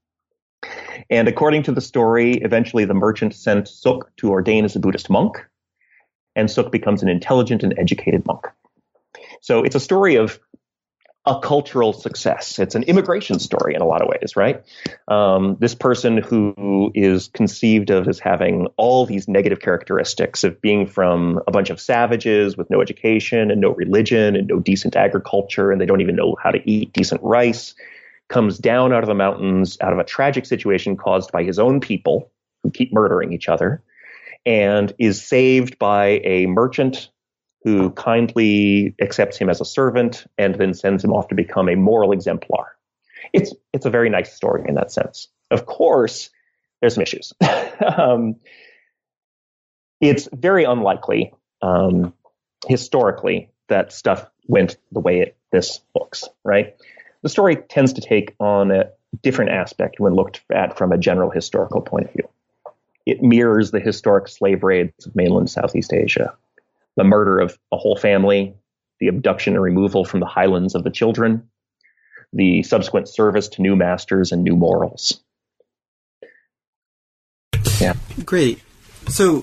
And according to the story, eventually the merchant sent Suk to ordain as a Buddhist monk, and Suk becomes an intelligent and educated monk. So it's a story of a cultural success. It's an immigration story in a lot of ways, right? Um, this person who is conceived of as having all these negative characteristics of being from a bunch of savages with no education and no religion and no decent agriculture, and they don't even know how to eat decent rice, comes down out of the mountains out of a tragic situation caused by his own people who keep murdering each other, and is saved by a merchant who kindly accepts him as a servant and then sends him off to become a moral exemplar. It's it's a very nice story in that sense. Of course, there's some issues. um, it's very unlikely, um, historically, that stuff went the way it this looks, right? The story tends to take on a, different aspect when looked at from a general historical point of view. It mirrors the historic slave raids of mainland Southeast Asia, the murder of a whole family, the abduction and removal from the highlands of the children, the subsequent service to new masters and new morals. Yeah. Great. So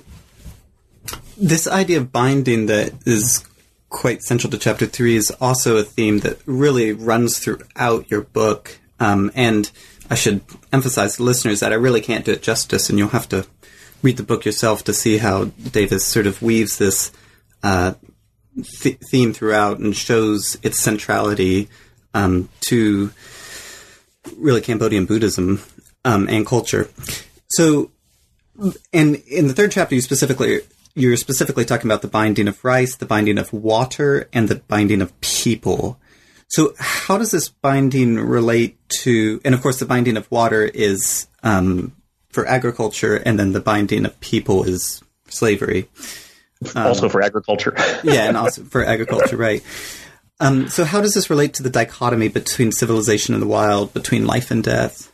this idea of binding that is quite central to chapter three is also a theme that really runs throughout your book. Um, and I should emphasize to listeners that I really can't do it justice, and you'll have to read the book yourself to see how Davis sort of weaves this uh, th- theme throughout and shows its centrality um, to really Cambodian Buddhism um, and culture. So, and in the third chapter, you specifically you're specifically talking about the binding of rice, the binding of water, and the binding of people. So, how does this binding relate to? And of course, the binding of water is um, for agriculture, and then the binding of people is slavery. Um, also for agriculture. Yeah, and also for agriculture, right. Um, so how does this relate to the dichotomy between civilization and the wild, between life and death?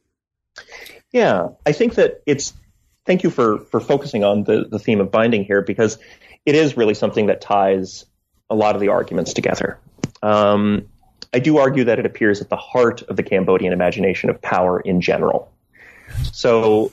Yeah, I think that it's, thank you for, for focusing on the, the theme of binding here, because it is really something that ties a lot of the arguments together. Um, I do argue that it appears at the heart of the Cambodian imagination of power in general. So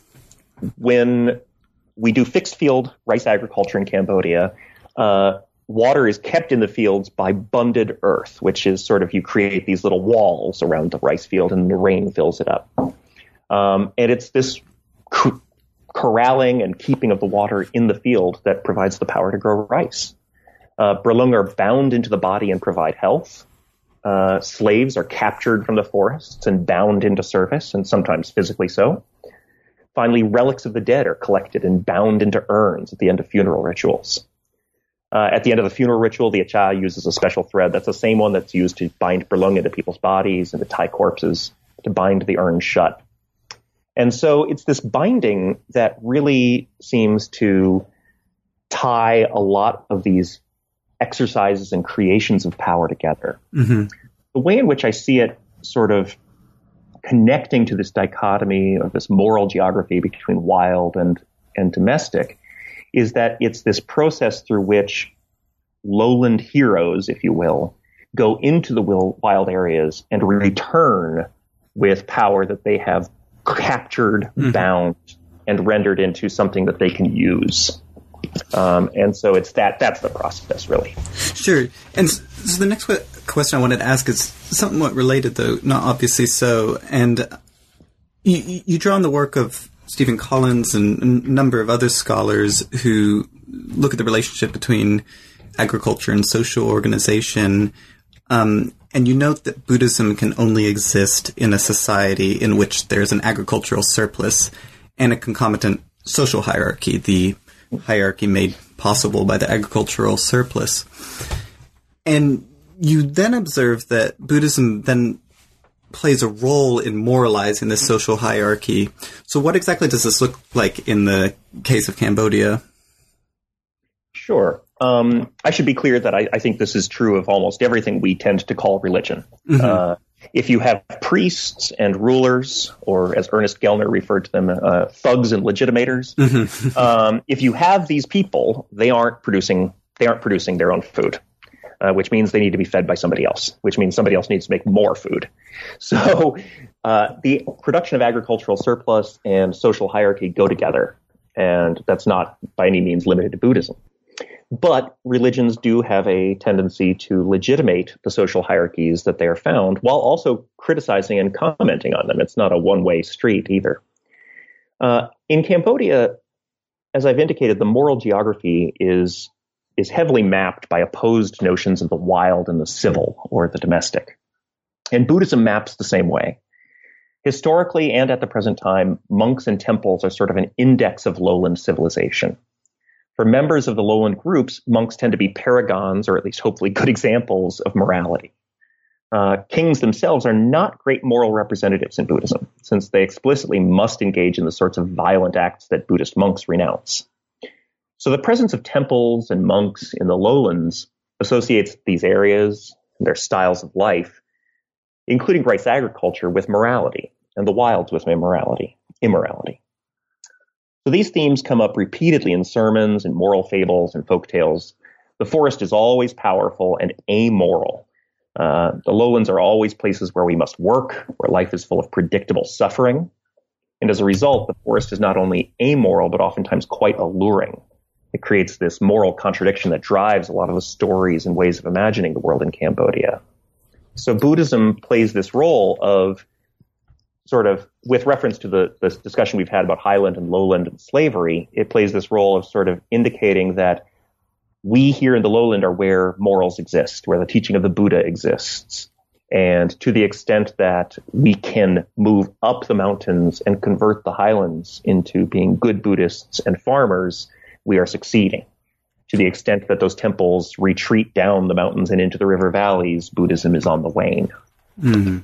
when we do fixed field rice agriculture in Cambodia, uh, water is kept in the fields by bunded earth, which is sort of, you create these little walls around the rice field and the rain fills it up. Um, and it's this cor- corralling and keeping of the water in the field that provides the power to grow rice. Uh, Brelung are bound into the body and provide health. Uh, slaves are captured from the forests and bound into service, and sometimes physically so. Finally, relics of the dead are collected and bound into urns at the end of funeral rituals. Uh, at the end of the funeral ritual, the Acha uses a special thread. That's the same one that's used to bind Brelung into people's bodies and to tie corpses, to bind the urn shut. And so it's this binding that really seems to tie a lot of these exercises and creations of power together. Mm-hmm. The way in which I see it sort of connecting to this dichotomy of this moral geography between wild and, and domestic is that it's this process through which lowland heroes, if you will, go into the wild areas and return with power that they have captured, mm-hmm. bound, and rendered into something that they can use. Um, and so it's that, that's the process, really. Sure. And so the next question I wanted to ask is somewhat related, though, not obviously so. And you, you draw on the work of Stephen Collins and a number of other scholars who look at the relationship between agriculture and social organization. Um, and you note that Buddhism can only exist in a society in which there's an agricultural surplus and a concomitant social hierarchy, the hierarchy made possible by the agricultural surplus. And you then observe that Buddhism then plays a role in moralizing this social hierarchy. So what exactly does this look like in the case of Cambodia? Sure. Um, I should be clear that I, I think this is true of almost everything we tend to call religion. Mm-hmm. Uh, if you have priests and rulers, or as Ernest Gellner referred to them, uh, thugs and legitimators, mm-hmm. um, if you have these people, they aren't producing they aren't producing their own food, uh, which means they need to be fed by somebody else, which means somebody else needs to make more food. So uh, the production of agricultural surplus and social hierarchy go together, and that's not by any means limited to Buddhism. But religions do have a tendency to legitimate the social hierarchies that they are found while also criticizing and commenting on them. It's not a one-way street either. Uh, in Cambodia, as I've indicated, the moral geography is, is heavily mapped by opposed notions of the wild and the civil, or the domestic. And Buddhism maps the same way. Historically and at the present time, monks and temples are sort of an index of lowland civilization. For members of the lowland groups, monks tend to be paragons, or at least hopefully good examples of morality. Uh, kings themselves are not great moral representatives in Buddhism, since they explicitly must engage in the sorts of violent acts that Buddhist monks renounce. So the presence of temples and monks in the lowlands associates these areas and their styles of life including rice agriculture with morality and the wilds with immorality. immorality. So these themes come up repeatedly in sermons and moral fables and folk tales. The forest is always powerful and amoral. Uh, the lowlands are always places where we must work, where life is full of predictable suffering. And as a result, the forest is not only amoral, but oftentimes quite alluring. It creates this moral contradiction that drives a lot of the stories and ways of imagining the world in Cambodia. So Buddhism plays this role of sort of, with reference to the, the discussion we've had about highland and lowland and slavery, it plays this role of sort of indicating that we here in the lowland are where morals exist, where the teaching of the Buddha exists. And to the extent that we can move up the mountains and convert the highlands into being good Buddhists and farmers, we are succeeding. To the extent that those temples retreat down the mountains and into the river valleys, Buddhism is on the wane. Mm-hmm.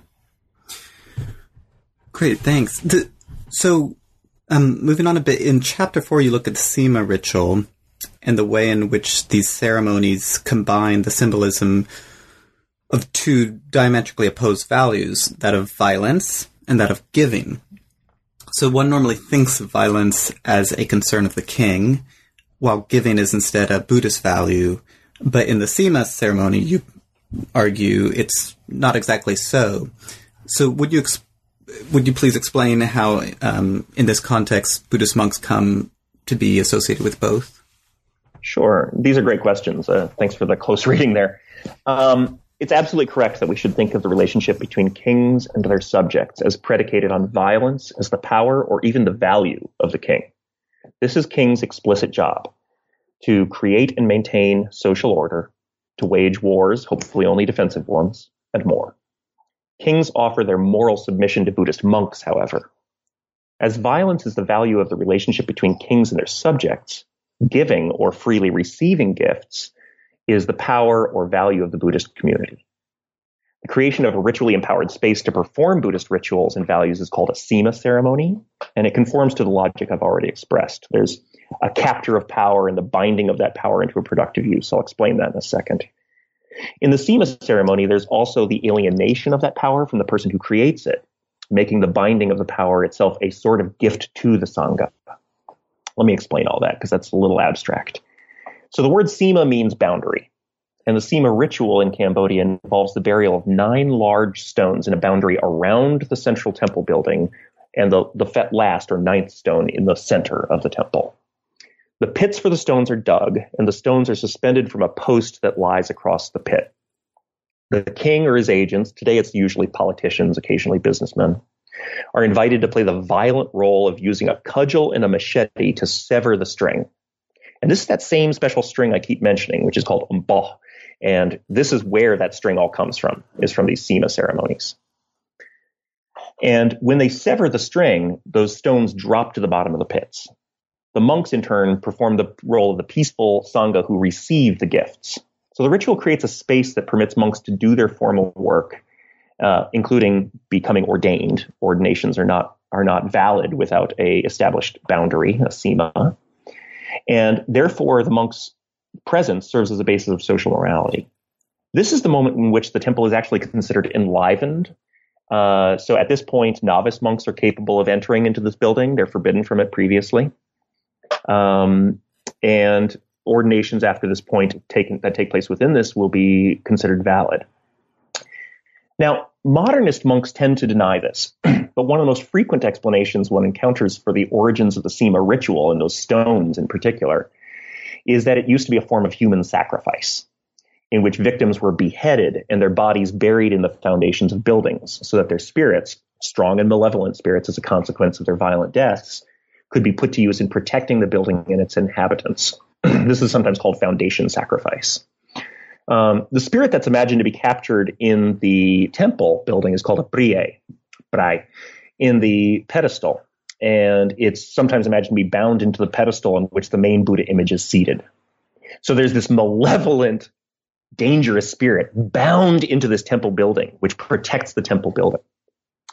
Great, thanks. The, so, um, moving on a bit, in chapter four, you look at the Sema ritual and the way in which these ceremonies combine the symbolism of two diametrically opposed values, that of violence and that of giving. So one normally thinks of violence as a concern of the king, while giving is instead a Buddhist value. But in the Sema ceremony, you argue it's not exactly so. So would you explain Would you please explain how, um, in this context, Buddhist monks come to be associated with both? Sure. These are great questions. Uh, thanks for the close reading there. Um, it's absolutely correct that we should think of the relationship between kings and their subjects as predicated on violence as the power or even the value of the king. This is king's explicit job, to create and maintain social order, to wage wars, hopefully only defensive ones, and more. Kings offer their moral submission to Buddhist monks, however. As violence is the value of the relationship between kings and their subjects, giving or freely receiving gifts is the power or value of the Buddhist community. The creation of a ritually empowered space to perform Buddhist rituals and values is called a Sema ceremony, and it conforms to the logic I've already expressed. There's a capture of power and the binding of that power into a productive use. I'll explain that in a second. In the Sema ceremony, there's also the alienation of that power from the person who creates it, making the binding of the power itself a sort of gift to the Sangha. Let me explain all that, because that's a little abstract. So the word Sema means boundary, and the Sema ritual in Cambodia involves the burial of nine large stones in a boundary around the central temple building, and the, the last or ninth stone in the center of the temple. The pits for the stones are dug, and the stones are suspended from a post that lies across the pit. The king or his agents, today it's usually politicians, occasionally businessmen, are invited to play the violent role of using a cudgel and a machete to sever the string. And this is that same special string I keep mentioning, which is called umboh. And this is where that string all comes from, is from these Sema ceremonies. And when they sever the string, those stones drop to the bottom of the pits. The monks, in turn, perform the role of the peaceful Sangha who receive the gifts. So the ritual creates a space that permits monks to do their formal work, uh, including becoming ordained. Ordinations are not are not valid without a established boundary, a Sema. And therefore, the monk's presence serves as a basis of social morality. This is the moment in which the temple is actually considered enlivened. Uh, so at this point, novice monks are capable of entering into this building. They're forbidden from it previously. Um, and ordinations after this point taken, that take place within this will be considered valid. Now, modernist monks tend to deny this, but one of the most frequent explanations one encounters for the origins of the Sema ritual, and those stones in particular, is that it used to be a form of human sacrifice, in which victims were beheaded and their bodies buried in the foundations of buildings, so that their spirits, strong and malevolent spirits as a consequence of their violent deaths, could be put to use in protecting the building and its inhabitants. This is sometimes called foundation sacrifice. Um, the spirit that's imagined to be captured in the temple building is called a prie, prai, in the pedestal. And it's sometimes imagined to be bound into the pedestal on which the main Buddha image is seated. So there's this malevolent, dangerous spirit bound into this temple building, which protects the temple building.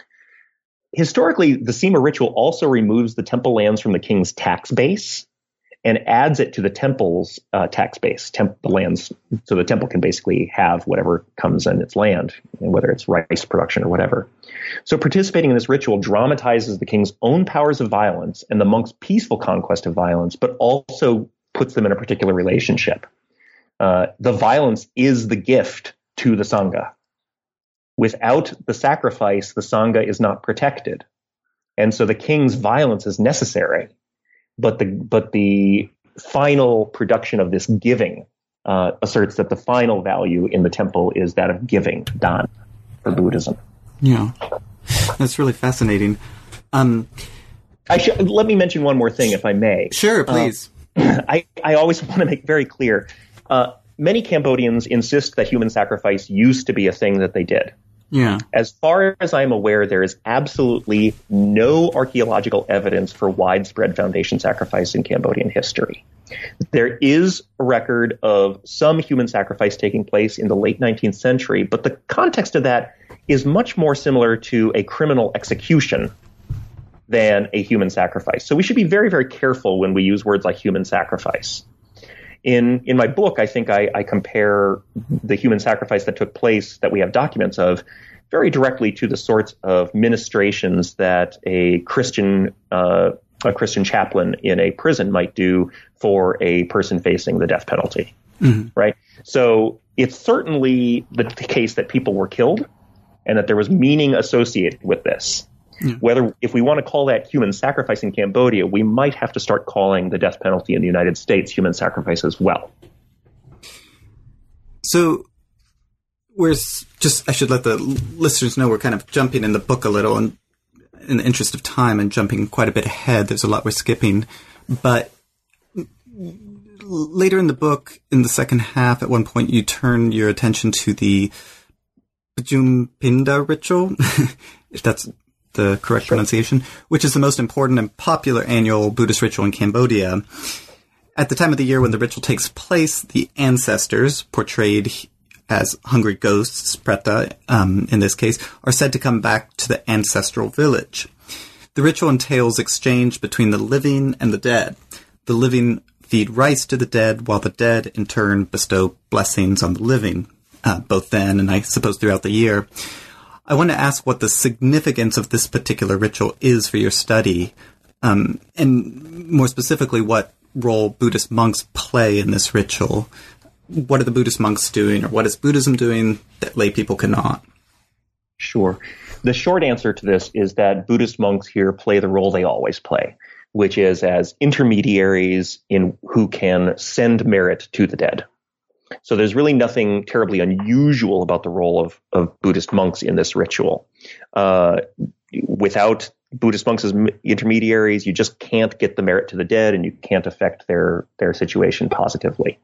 Historically, the Sema ritual also removes the temple lands from the king's tax base and adds it to the temple's uh, tax base, temp- the lands, so the temple can basically have whatever comes in its land, whether it's rice production or whatever. So participating in this ritual dramatizes the king's own powers of violence and the monks' peaceful conquest of violence, but also puts them in a particular relationship. Uh, the violence is the gift to the Sangha. Without the sacrifice, the Sangha is not protected. And so the king's violence is necessary. But the but the final production of this giving uh, asserts that the final value in the temple is that of giving, dan, for Buddhism. Yeah, that's really fascinating. Um, I should, let me mention one more thing, if I may. Sure, please. Uh, I, I always want to make very clear, uh, many Cambodians insist that human sacrifice used to be a thing that they did. Yeah. As far as I'm aware, there is absolutely no archaeological evidence for widespread foundation sacrifice in Cambodian history. There is a record of some human sacrifice taking place in the late nineteenth century, but the context of that is much more similar to a criminal execution than a human sacrifice. So we should be very, very careful when we use words like human sacrifice. In in my book, I think I, I compare the human sacrifice that took place that we have documents of very directly to the sorts of ministrations that a Christian uh, a Christian chaplain in a prison might do for a person facing the death penalty. Mm-hmm. Right. So it's certainly the, the case that people were killed and that there was meaning associated with this. Yeah. Whether, if we want to call that human sacrifice in Cambodia, we might have to start calling the death penalty in the United States human sacrifice as well. So, we're just, I should let the listeners know we're kind of jumping in the book a little, and in the interest of time, and jumping quite a bit ahead. There's a lot we're skipping. But later in the book, in the second half, at one point, you turn your attention to the Pajumpinda ritual, if that's the correct sure. pronunciation, which is the most important and popular annual Buddhist ritual in Cambodia. At the time of the year when the ritual takes place, the ancestors, portrayed as hungry ghosts, preta, um, in this case, are said to come back to the ancestral village. The ritual entails exchange between the living and the dead. The living feed rice to the dead, while the dead, in turn, bestow blessings on the living, uh, both then and I suppose throughout the year. I want to ask what the significance of this particular ritual is for your study, um, and more specifically, what role Buddhist monks play in this ritual. What are the Buddhist monks doing, or what is Buddhism doing that lay people cannot? Sure. The short answer to this is that Buddhist monks here play the role they always play, which is as intermediaries in who can send merit to the dead. So there's really nothing terribly unusual about the role of, of Buddhist monks in this ritual. Uh, without Buddhist monks as intermediaries, you just can't get the merit to the dead, and you can't affect their, their situation positively.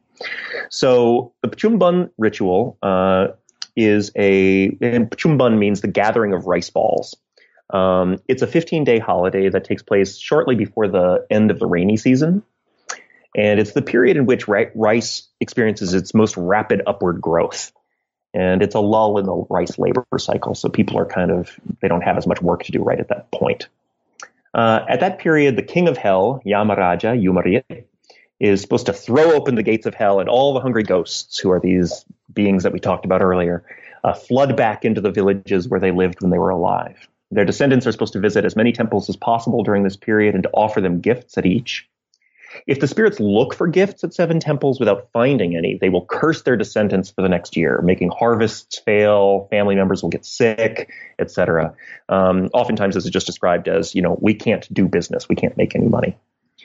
So the Pajumpinda ritual uh, is a, and Pajumpinda means the gathering of rice balls. Um, it's a fifteen-day holiday that takes place shortly before the end of the rainy season. And it's the period in which rice experiences its most rapid upward growth. And it's a lull in the rice labor cycle. So people are kind of, they don't have as much work to do right at that point. Uh, at that period, the king of hell, Yamaraja, Yumarit, is supposed to throw open the gates of hell, and all the hungry ghosts, who are these beings that we talked about earlier, uh, flood back into the villages where they lived when they were alive. Their descendants are supposed to visit as many temples as possible during this period and to offer them gifts at each. If the spirits look for gifts at seven temples without finding any, they will curse their descendants for the next year, making harvests fail, family members will get sick, et cetera. Um, oftentimes, this is just described as, you know, we can't do business, we can't make any money.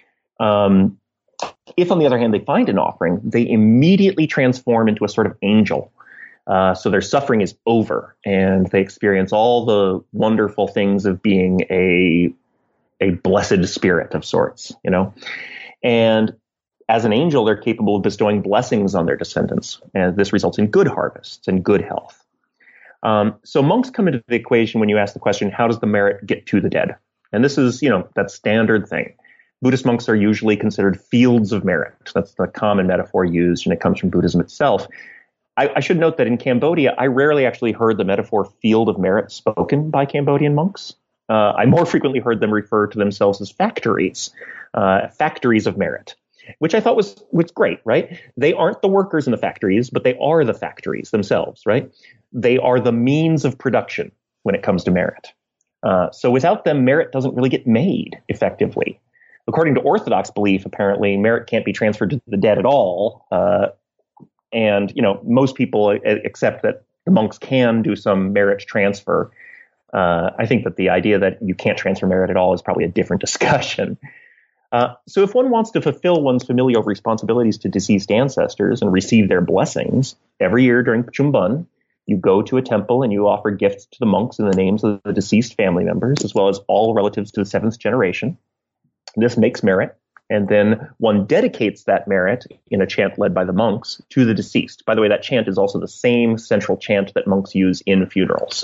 Um, if, on the other hand, they find an offering, they immediately transform into a sort of angel. Uh, so their suffering is over, and they experience all the wonderful things of being a a blessed spirit of sorts, you know. And as an angel, they're capable of bestowing blessings on their descendants. And this results in good harvests and good health. Um, so monks come into the equation when you ask the question, how does the merit get to the dead? And this is, you know, that standard thing. Buddhist monks are usually considered fields of merit. That's the common metaphor used, and it comes from Buddhism itself. I, I should note that in Cambodia, I rarely actually heard the metaphor field of merit spoken by Cambodian monks. Uh, I more frequently heard them refer to themselves as factories, uh, factories of merit. which I thought was was great, right? They aren't the workers in the factories, but they are the factories themselves, right? They are the means of production when it comes to merit. Uh, so without them, merit doesn't really get made effectively. According to Orthodox belief, apparently, merit can't be transferred to the dead at all. Uh, and, you know, most people accept that the monks can do some merit transfer. Uh, I think that the idea that you can't transfer merit at all is probably a different discussion. Uh, so if one wants to fulfill one's familial responsibilities to deceased ancestors and receive their blessings, every year during Chumban, you go to a temple and you offer gifts to the monks in the names of the deceased family members, as well as all relatives to the seventh generation. This makes merit, and then one dedicates that merit in a chant led by the monks to the deceased. By the way, that chant is also the same central chant that monks use in funerals.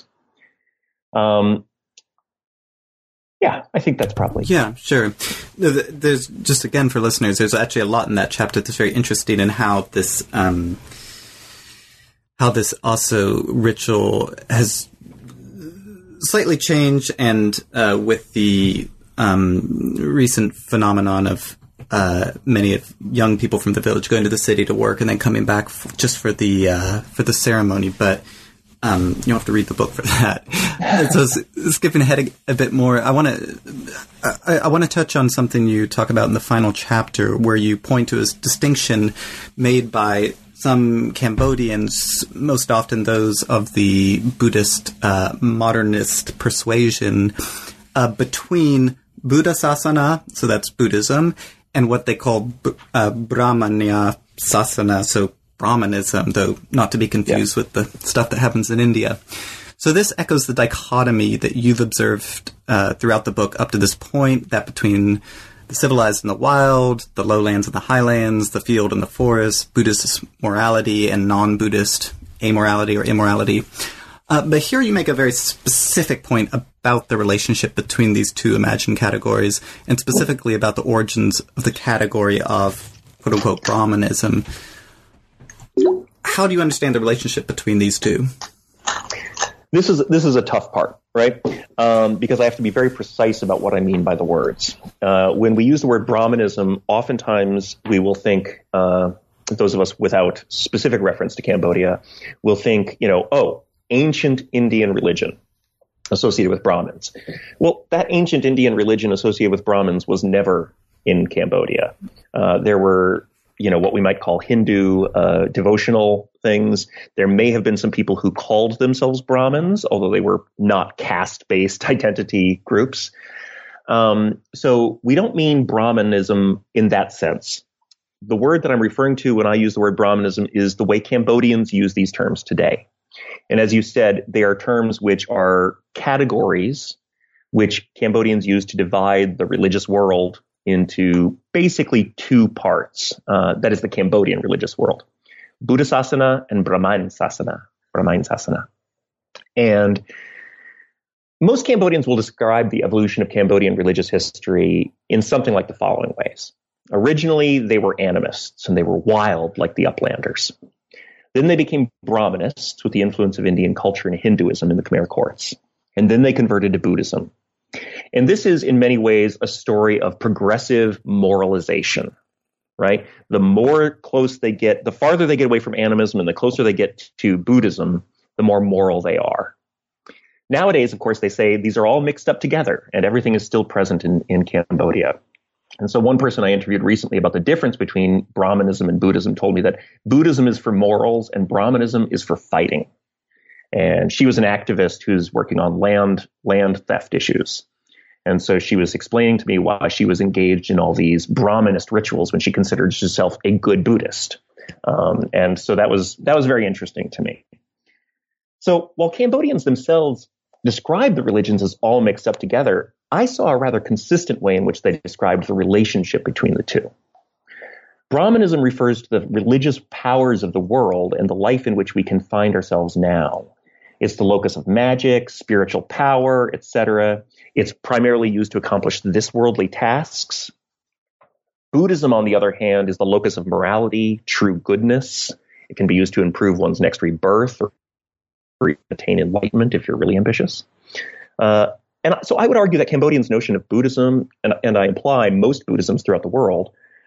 Um, yeah, I think that's probably... Yeah, sure. There's, just again for listeners, there's actually a lot in that chapter that's very interesting in how this, um, how this also ritual has slightly changed, and uh, with the um, recent phenomenon of uh, many of young people from the village going to the city to work and then coming back f- just for the uh, for the ceremony, but um, you don't have to read the book for that. So s- skipping ahead a, a bit more, I want to I, I want to touch on something you talk about in the final chapter, where you point to a distinction made by some Cambodians, most often those of the Buddhist uh, modernist persuasion, uh, between Buddha Sasana, so that's Buddhism, and what they call uh, Brahmanya Sasana, so Brahmanism, though not to be confused yeah. with the stuff that happens in India. So this echoes the dichotomy that you've observed uh, throughout the book up to this point, that between the civilized and the wild, the lowlands and the highlands, the field and the forest, Buddhist morality and non-Buddhist amorality or immorality. Uh, but here you make a very specific point about the relationship between these two imagined categories, and specifically about the origins of the category of quote-unquote Brahmanism. How do you understand the relationship between these two? This is this is a tough part, right? Um, because I have to be very precise about what I mean by the words. Uh, when we use the word Brahmanism, oftentimes we will think, uh, those of us without specific reference to Cambodia, will think, you know, oh, ancient Indian religion associated with Brahmins. Well, that ancient Indian religion associated with Brahmins was never in Cambodia. Uh, there were, you know, what we might call Hindu uh, devotional things. There may have been some people who called themselves Brahmins, although they were not caste-based identity groups. Um, so we don't mean Brahmanism in that sense. The word that I'm referring to when I use the word Brahmanism is the way Cambodians use these terms today. And as you said, they are terms which are categories which Cambodians use to divide the religious world into basically two parts. Uh, that is the Cambodian religious world. Buddha Sasana and Brahman Sasana. Brahman Sasana. And most Cambodians will describe the evolution of Cambodian religious history in something like the following ways. Originally, they were animists and they were wild like the uplanders. Then they became Brahmanists with the influence of Indian culture and Hinduism in the Khmer courts. And then they converted to Buddhism. And this is in many ways a story of progressive moralization, right? The more close they get, the farther they get away from animism and the closer they get to Buddhism, the more moral they are. Nowadays, of course, they say these are all mixed up together and everything is still present in, in Cambodia. And so one person I interviewed recently about the difference between Brahmanism and Buddhism told me that Buddhism is for morals and Brahmanism is for fighting. And she was an activist who's working on land, land theft issues. And so she was explaining to me why she was engaged in all these Brahmanist rituals when she considered herself a good Buddhist. Um, and so that was that was very interesting to me. So while Cambodians themselves describe the religions as all mixed up together, I saw a rather consistent way in which they described the relationship between the two. Brahmanism refers to the religious powers of the world and the life in which we can find ourselves now. It's the locus of magic, spiritual power, et cetera. It's primarily used to accomplish this worldly tasks. Buddhism, on the other hand, is the locus of morality, true goodness. It can be used to improve one's next rebirth or, or attain enlightenment if you're really ambitious. Uh, and so I would argue that Cambodians' notion of Buddhism, and, and I imply most Buddhisms throughout the world,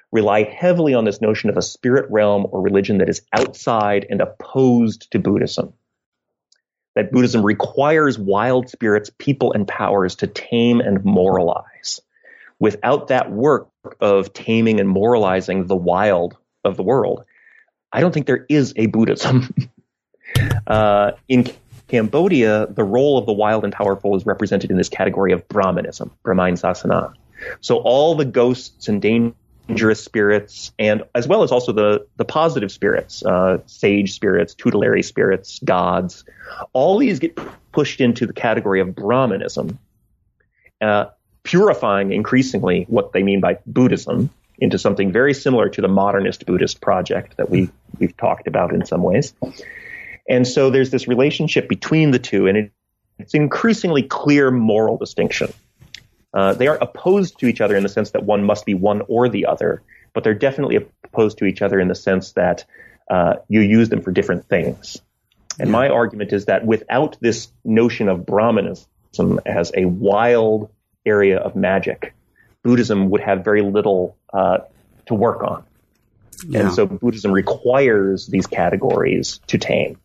rely heavily on this notion of a spirit realm or religion that is outside and opposed to Buddhism. That Buddhism requires wild spirits, people, and powers to tame and moralize. Without that work of taming and moralizing the wild of the world, I don't think there is a Buddhism. uh, in Cambodia, the role of the wild and powerful is represented in this category of Brahmanism, Brahmin Sasana. So all the ghosts and dangerous spirits, and as well as also the, the positive spirits, uh, sage spirits, tutelary spirits, gods, all these get pushed into the category of Brahmanism, uh, purifying increasingly what they mean by Buddhism into something very similar to the modernist Buddhist project that we, we've talked about in some ways. And so there's this relationship between the two, and it, it's an increasingly clear moral distinction. Uh, they aren't opposed to each other in the sense that one must be one or the other, but they're definitely opposed to each other in the sense that uh, you use them for different things. And my argument is that without this notion of Brahmanism as a wild area of magic, Buddhism would have very little uh, to work on. Yeah. And so Buddhism requires these categories to tame.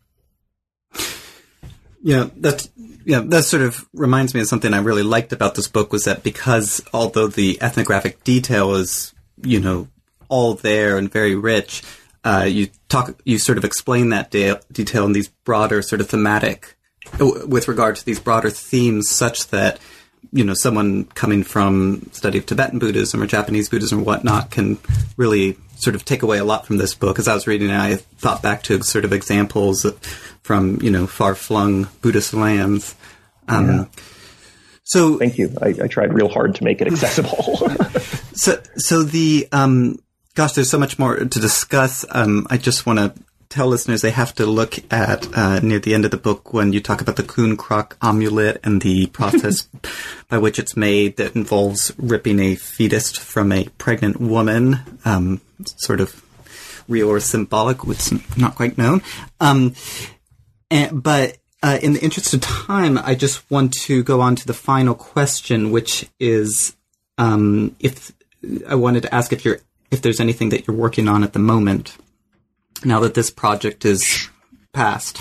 Yeah, that's, yeah, that sort of reminds me of something I really liked about this book, was that because although the ethnographic detail is, you know, all there and very rich, uh, you talk, you sort of explain that de- detail in these broader sort of thematic, with regard to these broader themes, such that, you know, someone coming from study of Tibetan Buddhism or Japanese Buddhism or whatnot can really sort of take away a lot from this book. As I was reading it, I thought back to sort of examples from, you know, far-flung Buddhist lands. Um, yeah. So, thank you. I, I tried real hard to make it accessible. so, so the, um, gosh, there's so much more to discuss. Um, I just want to tell listeners they have to look at uh, near the end of the book when you talk about the Kun Krok amulet and the process by which it's made that involves ripping a fetus from a pregnant woman, um, sort of real or symbolic, it's not quite known. Um, and, but uh, in the interest of time, I just want to go on to the final question, which is um, if I wanted to ask if you're if there's anything that you're working on at the moment, now that this project is past.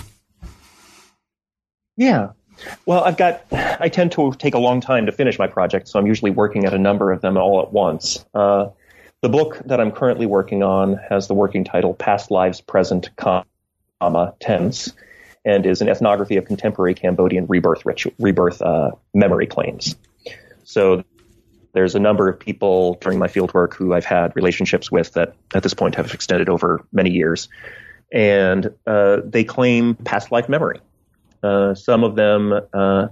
Yeah. Well, I've got, I tend to take a long time to finish my project, so I'm usually working at a number of them all at once. Uh, the book that I'm currently working on has the working title Past Lives, Present, comma, Tense, and is an ethnography of contemporary Cambodian rebirth ritual, rebirth uh, memory claims. So there's a number of people during my fieldwork who I've had relationships with that at this point have extended over many years. And uh, they claim past life memory. Uh, some of them uh,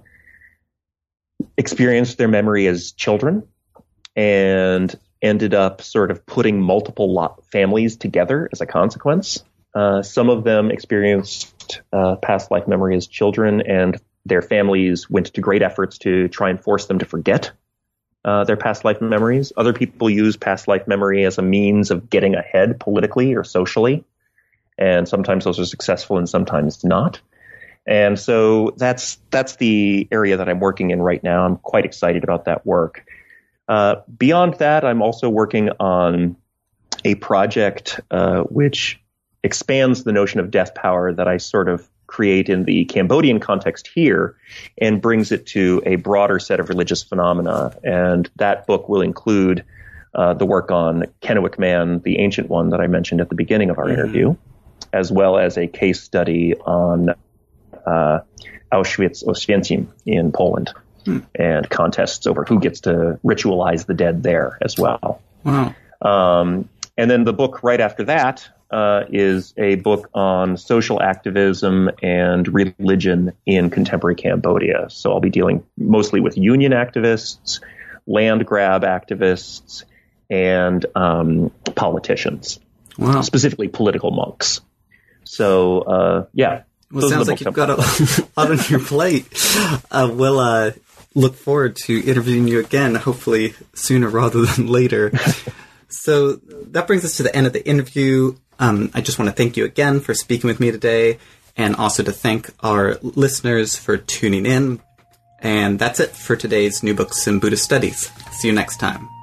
experienced their memory as children and ended up sort of putting multiple lot families together as a consequence. Uh, some of them experienced uh, past life memory as children, and their families went to great efforts to try and force them to forget Uh, their past life memories. Other people use past life memory as a means of getting ahead politically or socially. And sometimes those are successful and sometimes not. And so that's that's the area that I'm working in right now. I'm quite excited about that work. Uh, beyond that, I'm also working on a project uh, which expands the notion of death power that I sort of create in the Cambodian context here and brings it to a broader set of religious phenomena. And that book will include uh, the work on Kennewick Man, the ancient one that I mentioned at the beginning of our mm-hmm. interview, as well as a case study on uh, Auschwitz Oswiecim in Poland mm. and contests over who gets to ritualize the dead there as well. Wow. Um, and then the book right after that Uh, is a book on social activism and religion in contemporary Cambodia. So I'll be dealing mostly with union activists, land grab activists, and um, politicians, wow. specifically political monks. So, uh, yeah. Well, it sounds like you've got a lot on your plate. Uh, we'll uh, look forward to interviewing you again, hopefully sooner rather than later. So that brings us to the end of the interview. Um, I just want to thank you again for speaking with me today, and also to thank our listeners for tuning in. And that's it for today's New Books in Buddhist Studies. See you next time.